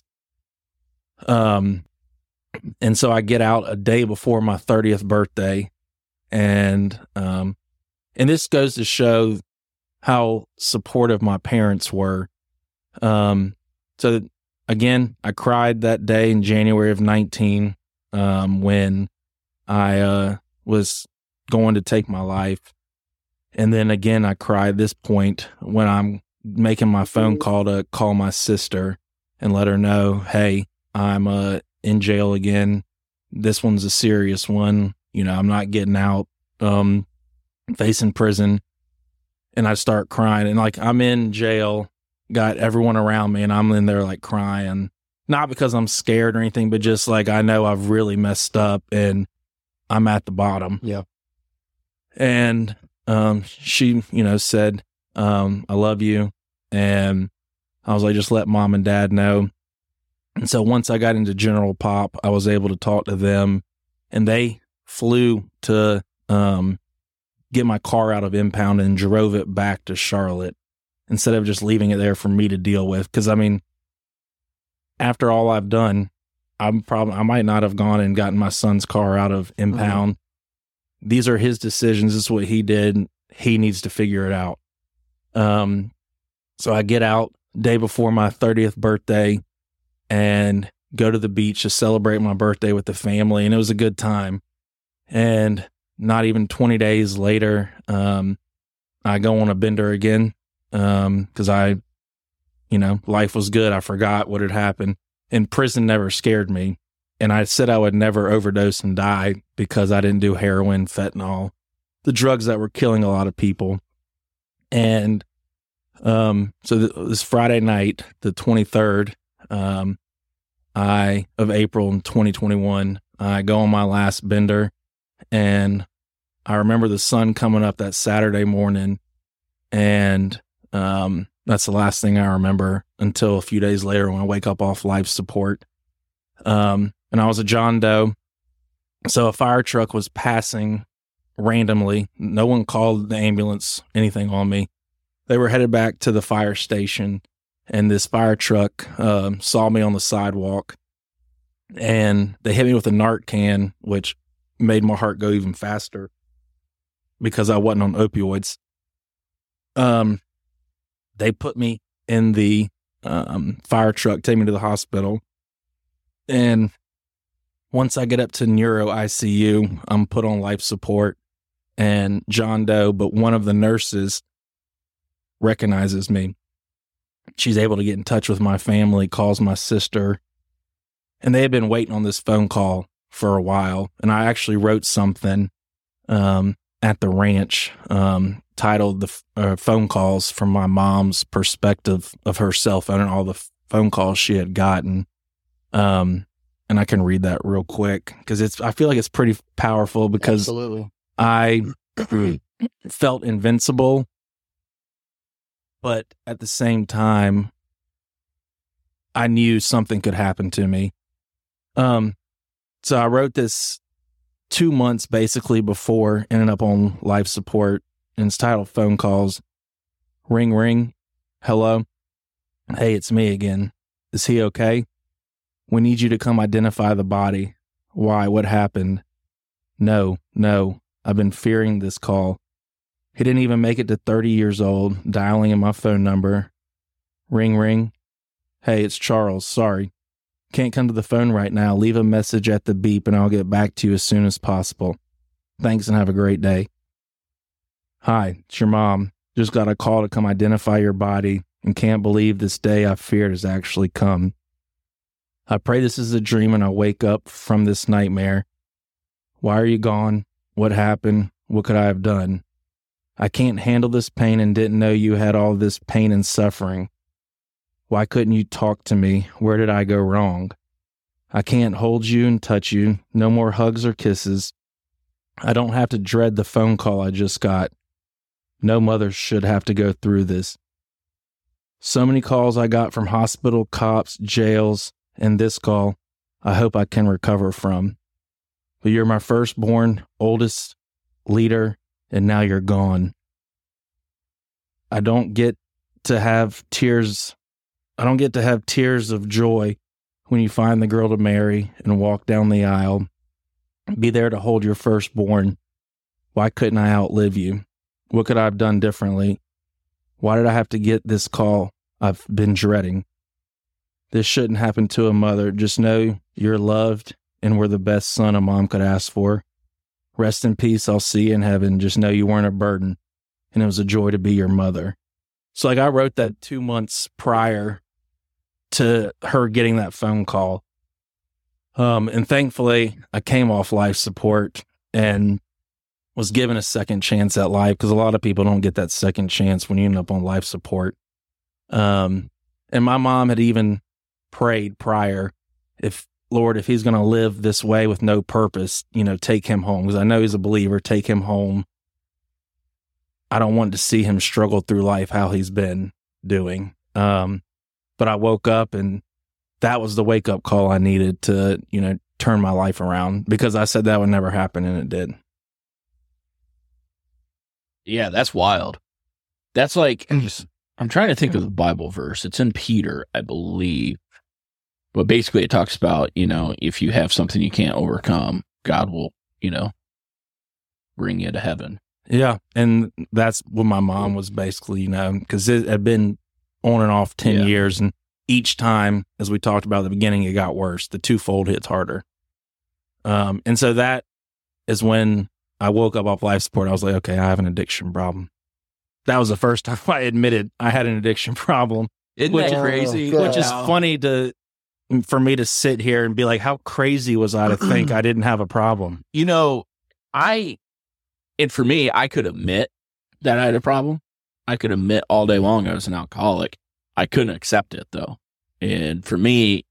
And so I get out a day before my 30th birthday. And this goes to show how supportive my parents were. So again, I cried that day in January of 19, when I, was going to take my life. And then again, I cried this point when I'm making my phone call to call my sister and let her know, hey, I'm, in jail again. This one's a serious one. I'm not getting out, facing prison. And I start crying, and like, I'm in jail, got everyone around me, and I'm in there like crying, not because I'm scared or anything, but just like, I know I've really messed up and I'm at the bottom. Yeah. And she, said, I love you. And I was like, just let mom and dad know. And so once I got into General Pop, I was able to talk to them, and they flew to get my car out of impound and drove it back to Charlotte instead of just leaving it there for me to deal with. Because, after all I've done, I might not have gone and gotten my son's car out of impound. These are his decisions. This is what he did. He needs to figure it out. So I get out day before my 30th birthday and go to the beach to celebrate my birthday with the family. And it was a good time. And not even 20 days later, I go on a bender again. Cause life was good. I forgot what had happened, and prison never scared me. And I said I would never overdose and die because I didn't do heroin, fentanyl, the drugs that were killing a lot of people. And this Friday night, the 23rd of April in 2021, I go on my last bender, and I remember the sun coming up that Saturday morning, and that's the last thing I remember until a few days later when I wake up off life support. And I was a John Doe. So a fire truck was passing randomly. No one called the ambulance, anything on me. They were headed back to the fire station, and this fire truck saw me on the sidewalk, and they hit me with a Narcan, which made my heart go even faster because I wasn't on opioids. They put me in the fire truck, take me to the hospital. And once I get up to neuro ICU, I'm put on life support, and John Doe, but one of the nurses recognizes me. She's able to get in touch with my family, calls my sister, and they had been waiting on this phone call for a while. And I actually wrote something at the ranch titled the phone calls from my mom's perspective of her cell phone and all the phone calls she had gotten. And I can read that real quick because I feel like it's pretty powerful because Absolutely. I felt invincible, but at the same time, I knew something could happen to me. So I wrote this 2 months basically before ending up on life support, and it's titled Phone Calls. Ring, ring. Hello. Hey, it's me again. Is he okay? We need you to come identify the body. Why? What happened? No. I've been fearing this call. He didn't even make it to 30 years old, dialing in my phone number. Ring, ring. Hey, it's Charles. Sorry. Can't come to the phone right now. Leave a message at the beep and I'll get back to you as soon as possible. Thanks and have a great day. Hi, it's your mom. Just got a call to come identify your body and can't believe this day I feared has actually come. I pray this is a dream and I wake up from this nightmare. Why are you gone? What happened? What could I have done? I can't handle this pain and didn't know you had all this pain and suffering. Why couldn't you talk to me? Where did I go wrong? I can't hold you and touch you. No more hugs or kisses. I don't have to dread the phone call I just got. No mother should have to go through this. So many calls I got from hospital, cops, jails, and this call I hope I can recover from. But you're my firstborn, oldest leader, and now you're gone. I don't get to have tears of joy when you find the girl to marry and walk down the aisle. Be there to hold your firstborn. Why couldn't I outlive you? What could I have done differently? Why did I have to get this call I've been dreading? This shouldn't happen to a mother. Just know you're loved and we're the best son a mom could ask for. Rest in peace. I'll see you in heaven. Just know you weren't a burden, and it was a joy to be your mother. So I wrote that 2 months prior to her getting that phone call. And thankfully I came off life support and was given a second chance at life, because a lot of people don't get that second chance when you end up on life support. And my mom had even prayed prior, if he's going to live this way with no purpose, take him home. Because I know he's a believer, take him home. I don't want to see him struggle through life how he's been doing. But I woke up, and that was the wake up call I needed to, turn my life around, because I said that would never happen, and it did. Yeah, that's wild. That's like, I'm trying to think of the Bible verse. It's in Peter, I believe. But basically it talks about, if you have something you can't overcome, God will, bring you to heaven. Yeah. And that's what my mom was basically, because it had been on and off 10 years. And each time, as we talked about at the beginning, it got worse. The twofold hits harder. And so that is when I woke up off life support. I was like, okay, I have an addiction problem. That was the first time I admitted I had an addiction problem. Isn't that crazy? Which is funny for me to sit here and be like, how crazy was I to think I didn't have a problem? And for me, I could admit that I had a problem. I could admit all day long I was an alcoholic. I couldn't accept it, though. And for me,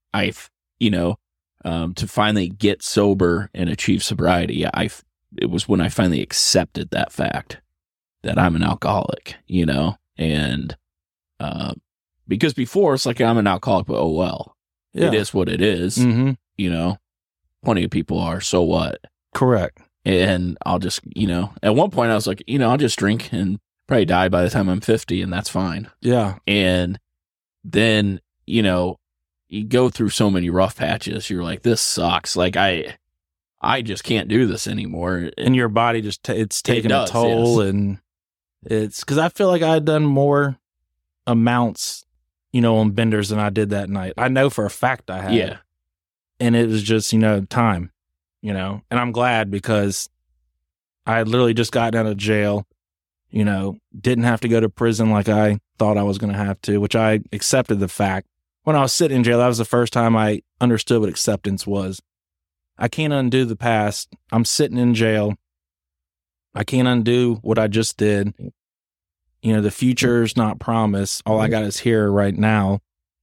to finally get sober and achieve sobriety, it was when I finally accepted that fact that I'm an alcoholic, and because before it's like I'm an alcoholic, but oh well, it is what it is. Mm-hmm. Plenty of people are, so what? Correct. And I'll just, at one point I was like, I'll just drink and probably die by the time I'm 50, and that's fine. Yeah. And then, you go through so many rough patches. You're like, this sucks. Like I just can't do this anymore. And your body just, it's taking a toll. Yes. And it's because I feel like I had done more amounts, on benders than I did that night. I know for a fact I had. Yeah. And it was just, time, and I'm glad, because I had literally just gotten out of jail, didn't have to go to prison like I thought I was going to have to, which I accepted the fact. When I was sitting in jail, that was the first time I understood what acceptance was. I can't undo the past. I'm sitting in jail. I can't undo what I just did. The future's not promised. All I got is here right now.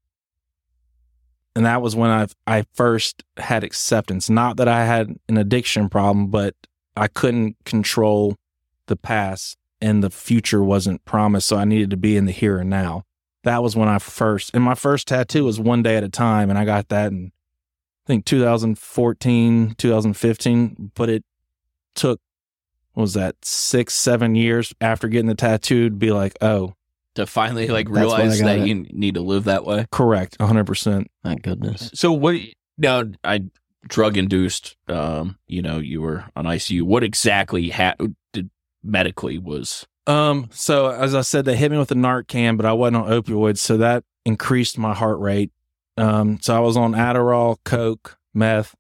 And that was when I first had acceptance. Not that I had an addiction problem, but I couldn't control the past, and the future wasn't promised. So I needed to be in the here and now. That was when and my first tattoo was One Day at a Time. And I got that in, I think, 2014, 2015. But it took, what was that, 6-7 years after getting the tattoo to be like, oh. To finally realize that you need to live that way? Correct. 100%. Thank goodness. So drug induced, you were on ICU. What exactly did medically was? So as I said, they hit me with a Narcan, but I wasn't on opioids, so that increased my heart rate. So I was on Adderall, Coke, meth,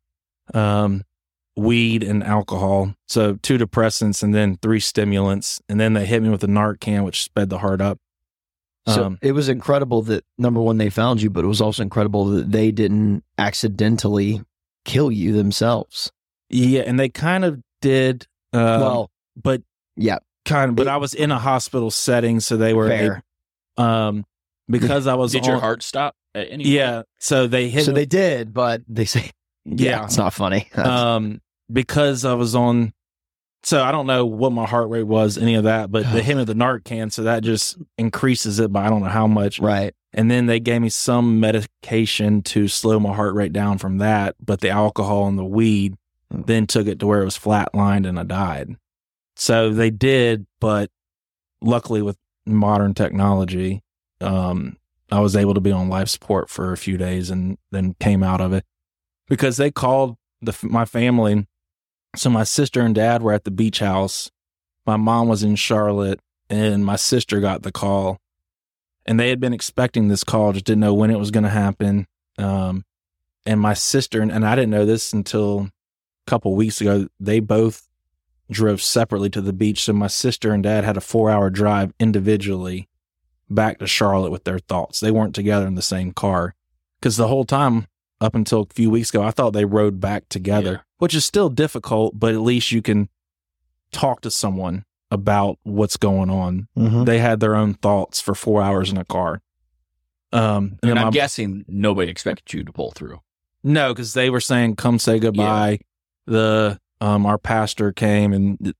weed, and alcohol. So 2 depressants and then 3 stimulants. And then they hit me with a Narcan, which sped the heart up. So it was incredible that, number one, they found you, but it was also incredible that they didn't accidentally kill you themselves. Yeah, and they kind of did. But yeah. But I was in a hospital setting, so they were fair. Because I was. Did your heart stop at any point? Yeah, so they hit. So they did, but they say, yeah, it's not funny. Because I was on. So I don't know what my heart rate was, any of that, but they hit me with the Narcan, so that just increases it by I don't know how much. Right. And then they gave me some medication to slow my heart rate down from that, but the alcohol and the weed then took it to where it was flatlined and I died. So they did, but luckily with modern technology, I was able to be on life support for a few days and then came out of it because they called my family. So my sister and dad were at the beach house. My mom was in Charlotte and my sister got the call, and they had been expecting this call, just didn't know when it was going to happen. And my sister, and I didn't know this until a couple weeks ago, they both drove separately to the beach. So my sister and dad had a 4-hour drive individually back to Charlotte with their thoughts. They weren't together in the same car because the whole time up until a few weeks ago, I thought they rode back together, which is still difficult, but at least you can talk to someone about what's going on. Mm-hmm. They had their own thoughts for 4 hours in a car. And I'm guessing nobody expected you to pull through. No, because they were saying, come say goodbye. Yeah. Our pastor came and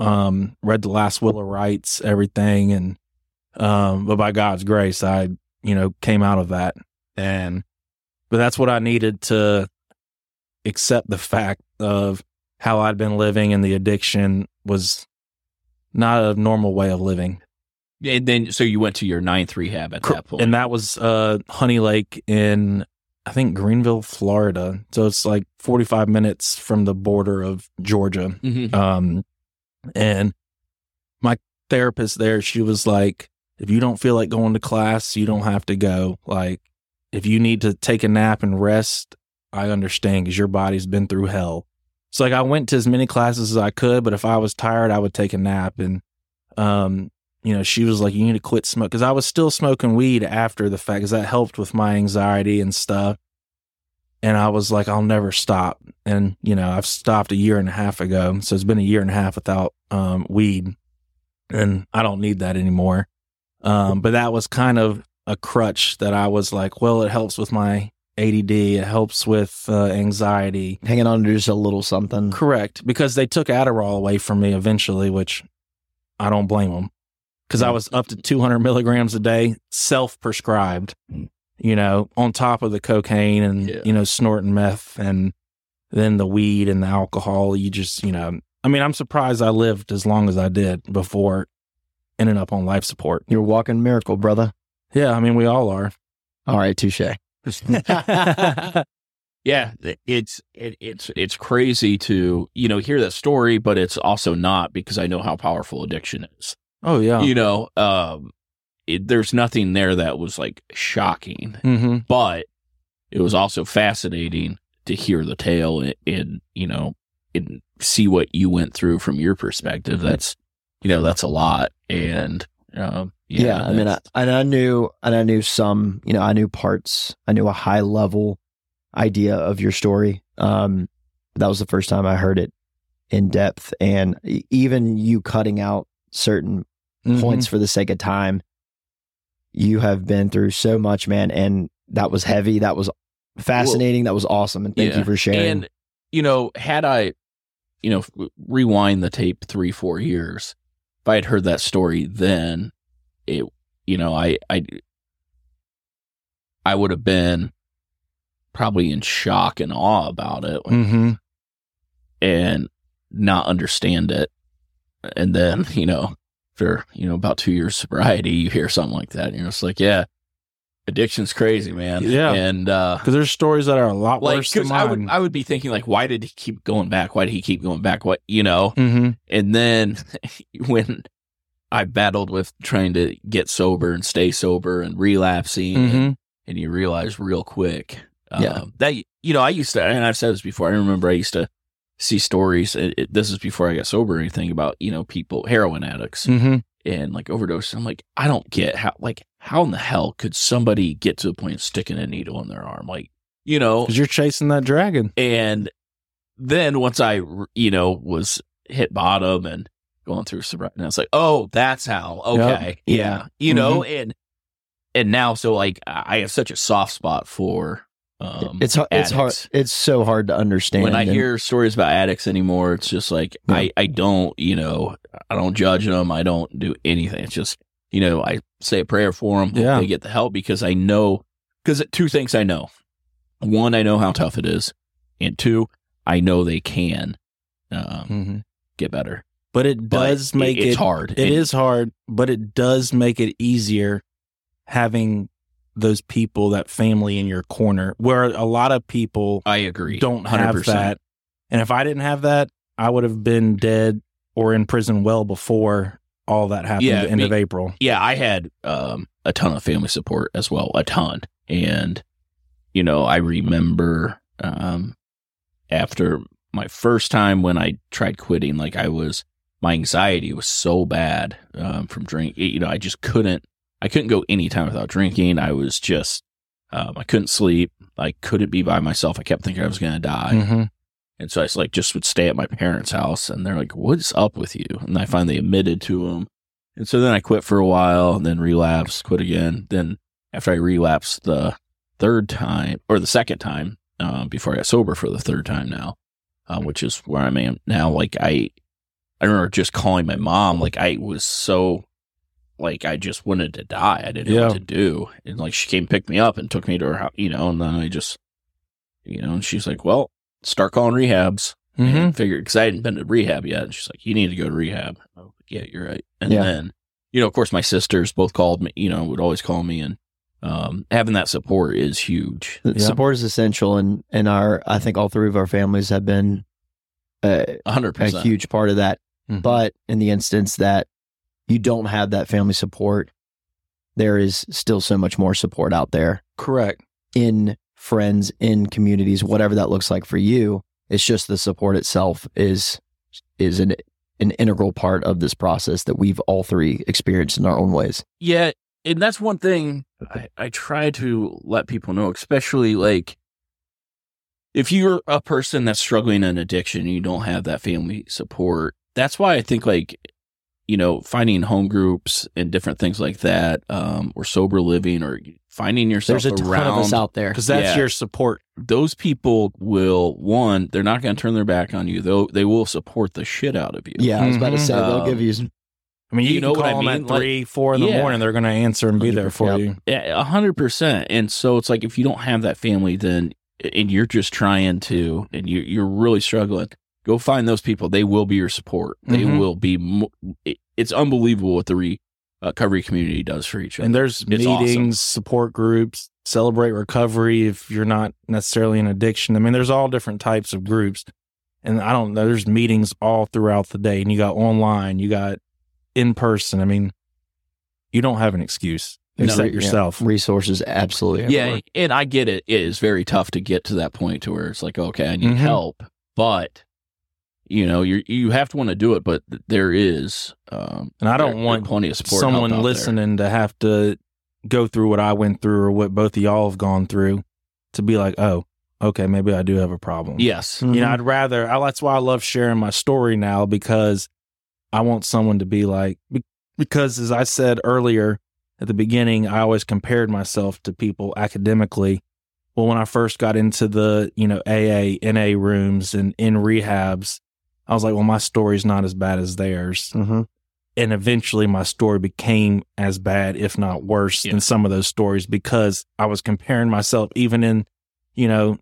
read the last Will of Rights, everything. And, but by God's grace, I, came out of that. But that's what I needed to accept the fact of how I'd been living, and the addiction was not a normal way of living. And then, so you went to your 9th rehab at that point. And that was Honey Lake in, I think, Greenville, Florida. So it's like 45 minutes from the border of Georgia. Mm-hmm. And my therapist there, she was like, if you don't feel like going to class, you don't have to go. Like, if you need to take a nap and rest, I understand, because your body's been through hell. So like, I went to as many classes as I could, but if I was tired, I would take a nap. And, she was like, you need to quit smoking, because I was still smoking weed after the fact, because that helped with my anxiety and stuff. And I was like, I'll never stop. And, I've stopped 1.5 years ago. So it's been 1.5 years without weed, and I don't need that anymore. But that was kind of a crutch that I was like, well, it helps with my ADD. It helps with anxiety. Hanging on to just a little something. Correct. Because they took Adderall away from me eventually, which I don't blame them. Because I was up to 200 milligrams a day, self-prescribed, on top of the cocaine and, snorting meth, and then the weed and the alcohol. You just, I'm surprised I lived as long as I did before ending up on life support. You're a walking miracle, brother. Yeah, we all are. All right, touche. Yeah, it's crazy to, hear that story, but it's also not, because I know how powerful addiction is. Oh, yeah. There's nothing there that was like shocking, mm-hmm. but it was also fascinating to hear the tale and see what you went through from your perspective. That's, that's a lot. And, I knew some, I knew parts, I knew a high level idea of your story. That was the first time I heard it in depth, and even you cutting out certain points for the sake of time. You have been through so much, man, and that was heavy. That was fascinating. That was awesome, and thank you for sharing. And had I, rewind the tape 3-4 years, if I had heard that story then, it, I would have been probably in shock and awe about it, and not understand it. And then, after, about 2 years sobriety, you hear something like that, and you're just like, yeah, addiction's crazy, man. Yeah. And, because there's stories that are a lot worse than mine. I would be thinking, like, why did he keep going back? Why did he keep going back? What, Mm-hmm. And then when I battled with trying to get sober and stay sober and relapsing, and you realize real quick, that, I used to, and I've said this before, I remember I used to see stories, this is before I got sober or anything, about, people, heroin addicts, and like overdose. I'm like, I don't get how in the hell could somebody get to the point of sticking a needle in their arm? Like, because you're chasing that dragon. And then once I, was hit bottom and going through sobriety, and I was like, oh, that's how. Okay. Yep. Yeah. And now, so like, I have such a soft spot for, it's hard. It's so hard to understand. When I hear stories about addicts anymore, it's just like, I don't, I don't judge them. I don't do anything. It's just, I say a prayer for them. Yeah. They get the help, because I know, because 2 things I know. 1, I know how tough it is. And 2, I know they can get better. But it does make it hard. It is hard, but it does make it easier having those people, that family in your corner, where a lot of people, I agree, don't have 100%. that. And if I didn't have that, I would have been dead or in prison well before all that happened at the end of April. Yeah, I had a ton of family support as well, a ton. And, I remember after my first time when I tried quitting, like my anxiety was so bad from drinking. I just couldn't go any time without drinking. I was just, I couldn't sleep. I couldn't be by myself. I kept thinking I was going to die. And so I just would stay at my parents' house, and they're like, what's up with you? And I finally admitted to them. And so then I quit for a while, and then relapsed, quit again. Then after I relapsed the second time, before I got sober for the 3rd time now, which is where I'm at now, like I remember just calling my mom. Like, I was so, like, I just wanted to die. I didn't know what to do. And, like, she came pick me up and took me to her house, you know, and then I just, you know, and she's like, well, start calling rehabs. And figured, because I hadn't been to rehab yet. And she's like, you need to go to rehab. I was like, yeah, you're right. And then, you know, of course, my sisters both called me, you know, would always call me. And having that support is huge. Support is essential. And I think all three of our families have been 100%. a huge part of that. But in the instance that you don't have that family support, there is still so much more support out there. Correct. In friends, in communities, whatever that looks like for you. It's just the support itself is an integral part of this process that we've all three experienced in our own ways. Yeah, and that's one thing I try to let people know, especially like if you're a person that's struggling in addiction and you don't have that family support. That's why I think, like, you know, finding home groups and different things like that, or sober living, or finding yourself around. There's a ton of us out there. Because that's your support. Those people will, one, they're not going to turn their back on you. They will support the shit out of you. Yeah, I was about to say, they'll give you some. I mean, you know what I mean? At 3, 4 in the morning, they're going to answer and be there for you. Yeah, 100%. And so it's like, if you don't have that family, then, and you're just trying to, and you're really struggling, go find those people. They will be your support. They will be. It's unbelievable what the recovery community does for each other. And there's meetings, support groups, Celebrate Recovery if you're not necessarily in addiction. I mean, there's all different types of groups. And I don't know, there's meetings all throughout the day. And you got online, you got in person. I mean, you don't have an excuse except yourself. Yeah. Resources, absolutely. Yeah, and I get it. It is very tough to get to that point to where it's like, okay, I need help. But you know, you have to want to do it, but there is, and I don't want plenty of support. Someone listening to have to go through what I went through or what both of y'all have gone through to be like, oh, okay, maybe I do have a problem. Yes, you know, I'd rather. That's why I love sharing my story now, because I want someone to be like, because as I said earlier at the beginning, I always compared myself to people academically. Well, when I first got into the, you know, AA, NA rooms and in rehabs, I was like, well, my story's not as bad as theirs. And eventually my story became as bad, if not worse, than some of those stories, because I was comparing myself even in, you know,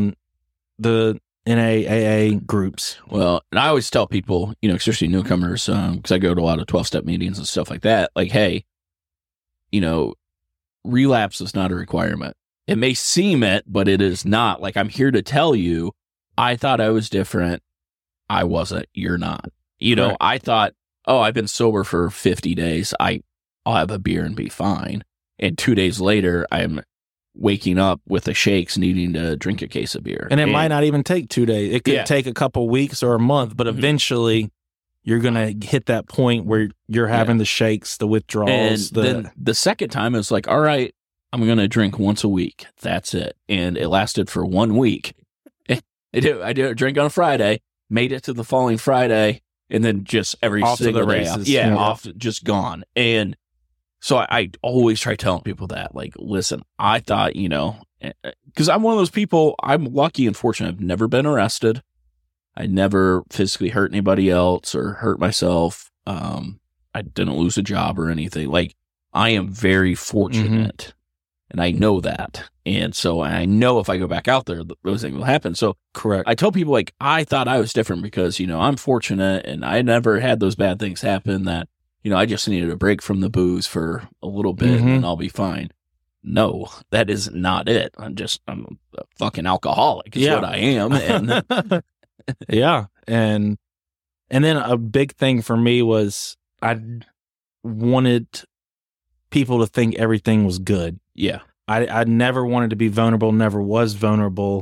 the NAAA groups. Well, and I always tell people, you know, especially newcomers, because I go to a lot of 12-step meetings and stuff like that, like, hey, you know, relapse is not a requirement. It may seem it, but it is not. Like, I'm here to tell you, I thought I was different. I wasn't. You're not. You know, I thought, oh, I've been sober for 50 days. I'll have a beer and be fine. And 2 days later, I'm waking up with the shakes, needing to drink a case of beer. And it might not even take 2 days. It could take a couple weeks or a month, but eventually you're going to hit that point where you're having the shakes, the withdrawals. And then the second time, it's like, all right, I'm going to drink once a week. That's it. And it lasted for 1 week. I did a drink on a Friday, made it to the following Friday, and then just every single day off, just gone. And so I always try telling people that, like, listen, I thought, you know, because I'm one of those people, I'm lucky and fortunate. I've never been arrested. I never physically hurt anybody else or hurt myself. I didn't lose a job or anything. Like, I am very fortunate, and I know that. And so I know if I go back out there, those things will happen. So correct. I tell people, like, I thought I was different because, you know, I'm fortunate and I never had those bad things happen, that, you know, I just needed a break from the booze for a little bit and I'll be fine. No, that is not it. I'm a fucking alcoholic is what I am. And yeah. And then a big thing for me was I wanted people to think everything was good. Yeah. I never wanted to be vulnerable, never was vulnerable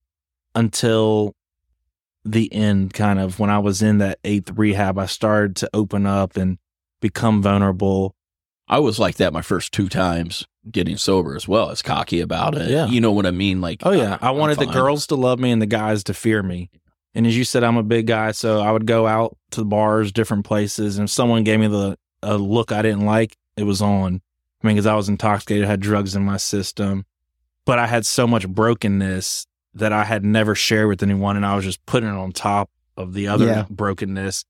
until the end, kind of. When I was in that 8th rehab, I started to open up and become vulnerable. I was like that my first 2 times getting sober as well. I was cocky about it. Yeah. You know what I mean? Like, oh, yeah. I wanted the girls to love me and the guys to fear me. And as you said, I'm a big guy, so I would go out to bars, different places, and if someone gave me a look I didn't like, it was on. I mean, because I was intoxicated, had drugs in my system, but I had so much brokenness that I had never shared with anyone, and I was just putting it on top of the other brokenness.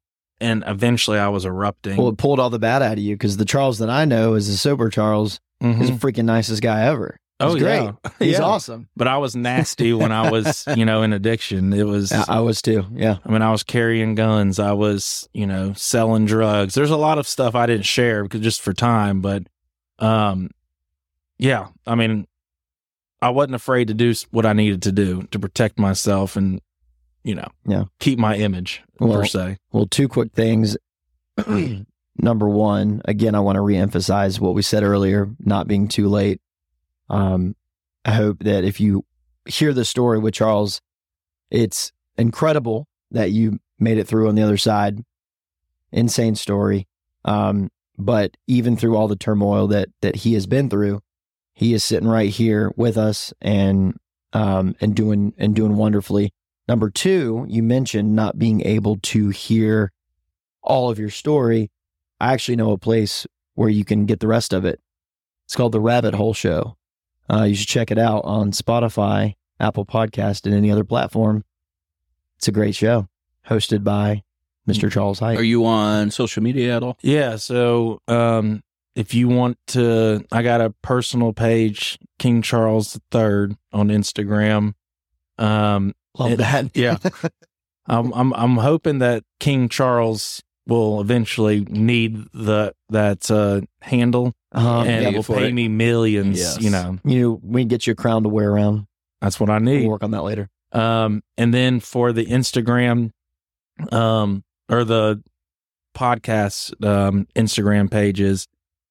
and eventually I was erupting. Well, it pulled all the bad out of you because the Charles that I know is the sober Charles. Mhm. He's the freaking nicest guy ever. He's great. yeah. He's Yeah. awesome. But I was nasty when I was, in addiction. It was, I was too. Yeah. I mean, I was carrying guns. I was, selling drugs. There's a lot of stuff I didn't share because just for time. But, yeah, I mean, I wasn't afraid to do what I needed to do to protect myself and, keep my image per se. Well, two quick things. Number one, again, I want to reemphasize what we said earlier, not being too late. I hope that if you hear the story with Charles, it's incredible that you made it through on the other side. Insane story. But even through all the turmoil that he has been through, he is sitting right here with us and doing wonderfully. Number two, you mentioned not being able to hear all of your story. I actually know a place where you can get the rest of it. It's called The Rabbit Hole Show. You should check it out on Spotify, Apple Podcast, and any other platform. It's a great show, hosted by Mr. Charles Height. Are you on social media at all? Yeah. So, if you want to, I got a personal page, King Charles III on Instagram. Love that. Yeah. I'm hoping that King Charles will eventually need that handle and will pay me millions. Yes. We can get you a crown to wear around. That's what I need. We'll work on that later. And then for the Instagram, or the podcast, Instagram pages,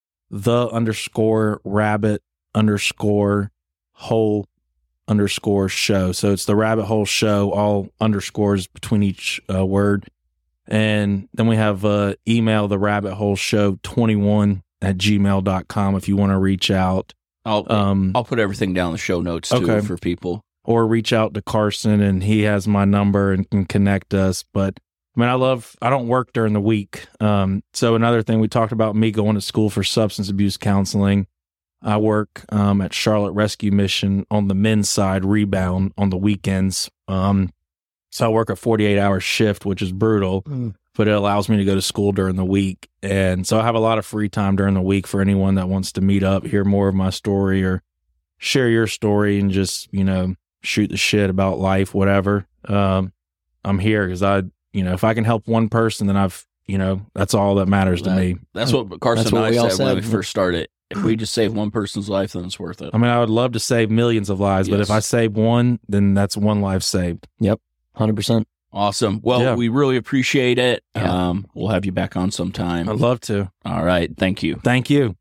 _rabbit_hole_show. So it's the Rabbit Hole Show, all underscores between each word. And then we have email, the Rabbit Hole Show 21@gmail.com if you want to reach out. I'll put everything down in the show notes too for people. Or reach out to Carson, and he has my number and can connect us. But I mean, I don't work during the week. So another thing, we talked about me going to school for substance abuse counseling. I work at Charlotte Rescue Mission on the men's side, rebound on the weekends. So I work a 48-hour shift, which is brutal, but it allows me to go to school during the week. And so I have a lot of free time during the week for anyone that wants to meet up, hear more of my story, or share your story and just, shoot the shit about life, whatever. I'm here because if I can help one person, then that's all that matters to me. That's what Carson That's what and we I all said when said. we first started. If we just save one person's life, then it's worth it. I mean, I would love to save millions of lives, but Yes. if I save one, then that's one life saved. 100%. Awesome. Well, Yeah. we really appreciate it. Yeah. We'll have you back on sometime. I'd love to. All right. Thank you. Thank you.